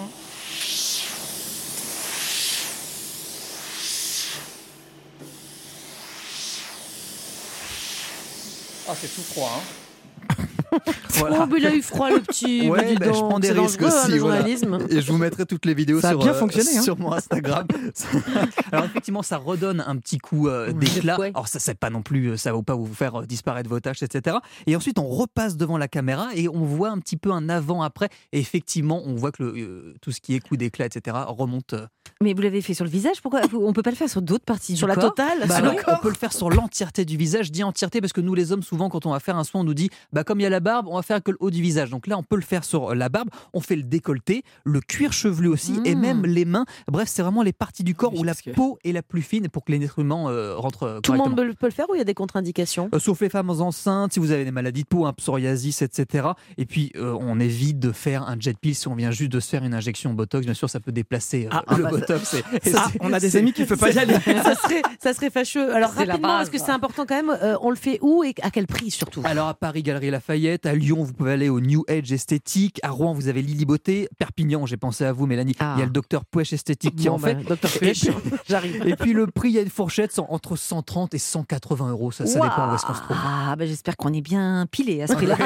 Speaker 9: Ah, c'est tout froid, hein.
Speaker 2: Voilà. Oh, mais il a eu froid le petit.
Speaker 9: Ouais, bah, je prends des risques aussi.
Speaker 2: Hein,
Speaker 9: voilà. Et je vous mettrai toutes les vidéos
Speaker 10: ça
Speaker 9: sur,
Speaker 10: a bien
Speaker 9: euh,
Speaker 10: fonctionné, hein.
Speaker 9: sur mon Instagram. Alors effectivement, ça redonne un petit coup euh, d'éclat. Ouais. Alors ça, c'est pas non plus, ça va pas vous faire disparaître vos taches, et cetera. Et ensuite, on repasse devant la caméra et on voit un petit peu un avant-après. Et effectivement, on voit que le, euh, tout ce qui est coup d'éclat, et cetera, remonte. Euh...
Speaker 3: Mais vous l'avez fait sur le visage, pourquoi on peut pas le faire sur d'autres parties du
Speaker 2: sur
Speaker 3: corps ?
Speaker 2: Sur la totale
Speaker 9: bah, alors, on peut le faire sur l'entièreté du visage. Je dis entièreté parce que nous, les hommes, souvent, quand on va faire un soin, on nous dit, bah comme il y a la la barbe, on va faire que le haut du visage. Donc là, on peut le faire sur la barbe. On fait le décolleté, le cuir chevelu aussi, mmh. et même les mains. Bref, c'est vraiment les parties du corps oui, où la que... peau est la plus fine pour que les nutriments euh, rentrent
Speaker 2: Tout
Speaker 9: correctement.
Speaker 2: le monde peut le faire ou il y a des contre-indications
Speaker 9: euh, Sauf les femmes enceintes, si vous avez des maladies de peau, un psoriasis, et cetera. Et puis, euh, on évite de faire un jet peel si on vient juste de se faire une injection Botox. Bien sûr, ça peut déplacer euh, ah, le bah, Botox.
Speaker 10: Ça, et, et ah, on a des amis qui ne peuvent pas y aller.
Speaker 2: ça, serait, ça serait fâcheux. Alors, c'est rapidement, parce que c'est important quand même, euh, on le fait où et à quel prix surtout?
Speaker 9: Alors, à Paris, Galerie Lafayette. À Lyon, vous pouvez aller au New Age Esthétique. À Rouen, vous avez Lily Beauté. Perpignan, j'ai pensé à vous, Mélanie. Ah. Il y a le docteur Pouèche Esthétique qui bon, en bah, fait.
Speaker 2: Docteur Pouèche, j'arrive.
Speaker 9: Et puis, le prix, il y a une fourchette sont entre cent trente et cent quatre-vingts euros. Ça, ça wow. dépend où est-ce qu'on se trouve.
Speaker 3: Ah, bah, j'espère qu'on est bien pilé à ce prix-là.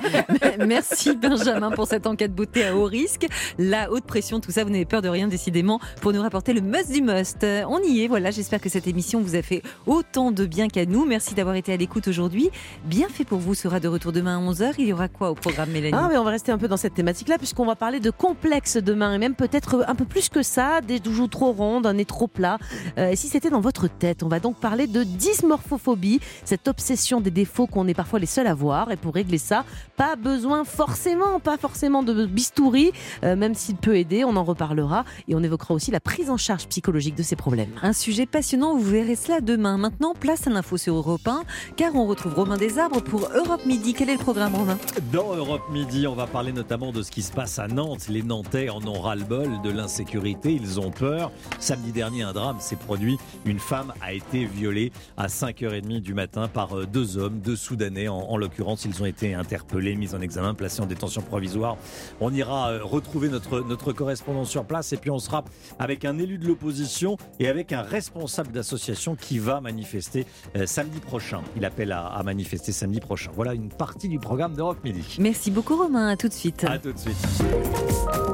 Speaker 3: Merci, Benjamin, pour cette enquête beauté à haut risque. La haute pression, tout ça, vous n'avez peur de rien, décidément, pour nous rapporter le must du must. On y est, voilà. J'espère que cette émission vous a fait autant de bien qu'à nous. Merci d'avoir été à l'écoute aujourd'hui. Bien fait pour vous sera de retour demain à onze heures. Il y aura quoi au programme, Mélanie?
Speaker 2: Ah, mais on va rester un peu dans cette thématique-là, puisqu'on va parler de complexe demain, et même peut-être un peu plus que ça, des joues trop rondes, un nez trop plat. Euh, et si c'était dans votre tête, on va donc parler de dysmorphophobie, cette obsession des défauts qu'on est parfois les seuls à voir. Et pour régler ça, pas besoin forcément, pas forcément de bistouri, euh, même s'il peut aider, on en reparlera. Et on évoquera aussi la prise en charge psychologique de ces problèmes.
Speaker 3: Un sujet passionnant, vous verrez cela demain. Maintenant, place à l'info sur Europe un, car on retrouve Romain Desarbres pour Europe Midi. Quel est le programme, Romain?
Speaker 14: Dans Europe Midi, on va parler notamment de ce qui se passe à Nantes. Les Nantais en ont ras-le-bol de l'insécurité, ils ont peur. Samedi dernier, un drame s'est produit. Une femme a été violée à cinq heures trente du matin par deux hommes, deux Soudanais. En, en l'occurrence, ils ont été interpellés, mis en examen, placés en détention provisoire. On ira retrouver notre, notre correspondant sur place et puis on sera avec un élu de l'opposition et avec un responsable d'association qui va manifester euh, samedi prochain. Il appelle à, à manifester samedi prochain. Voilà une partie du programme d'Europe Midi.
Speaker 3: Merci beaucoup, Romain. À tout de suite.
Speaker 14: À tout de suite.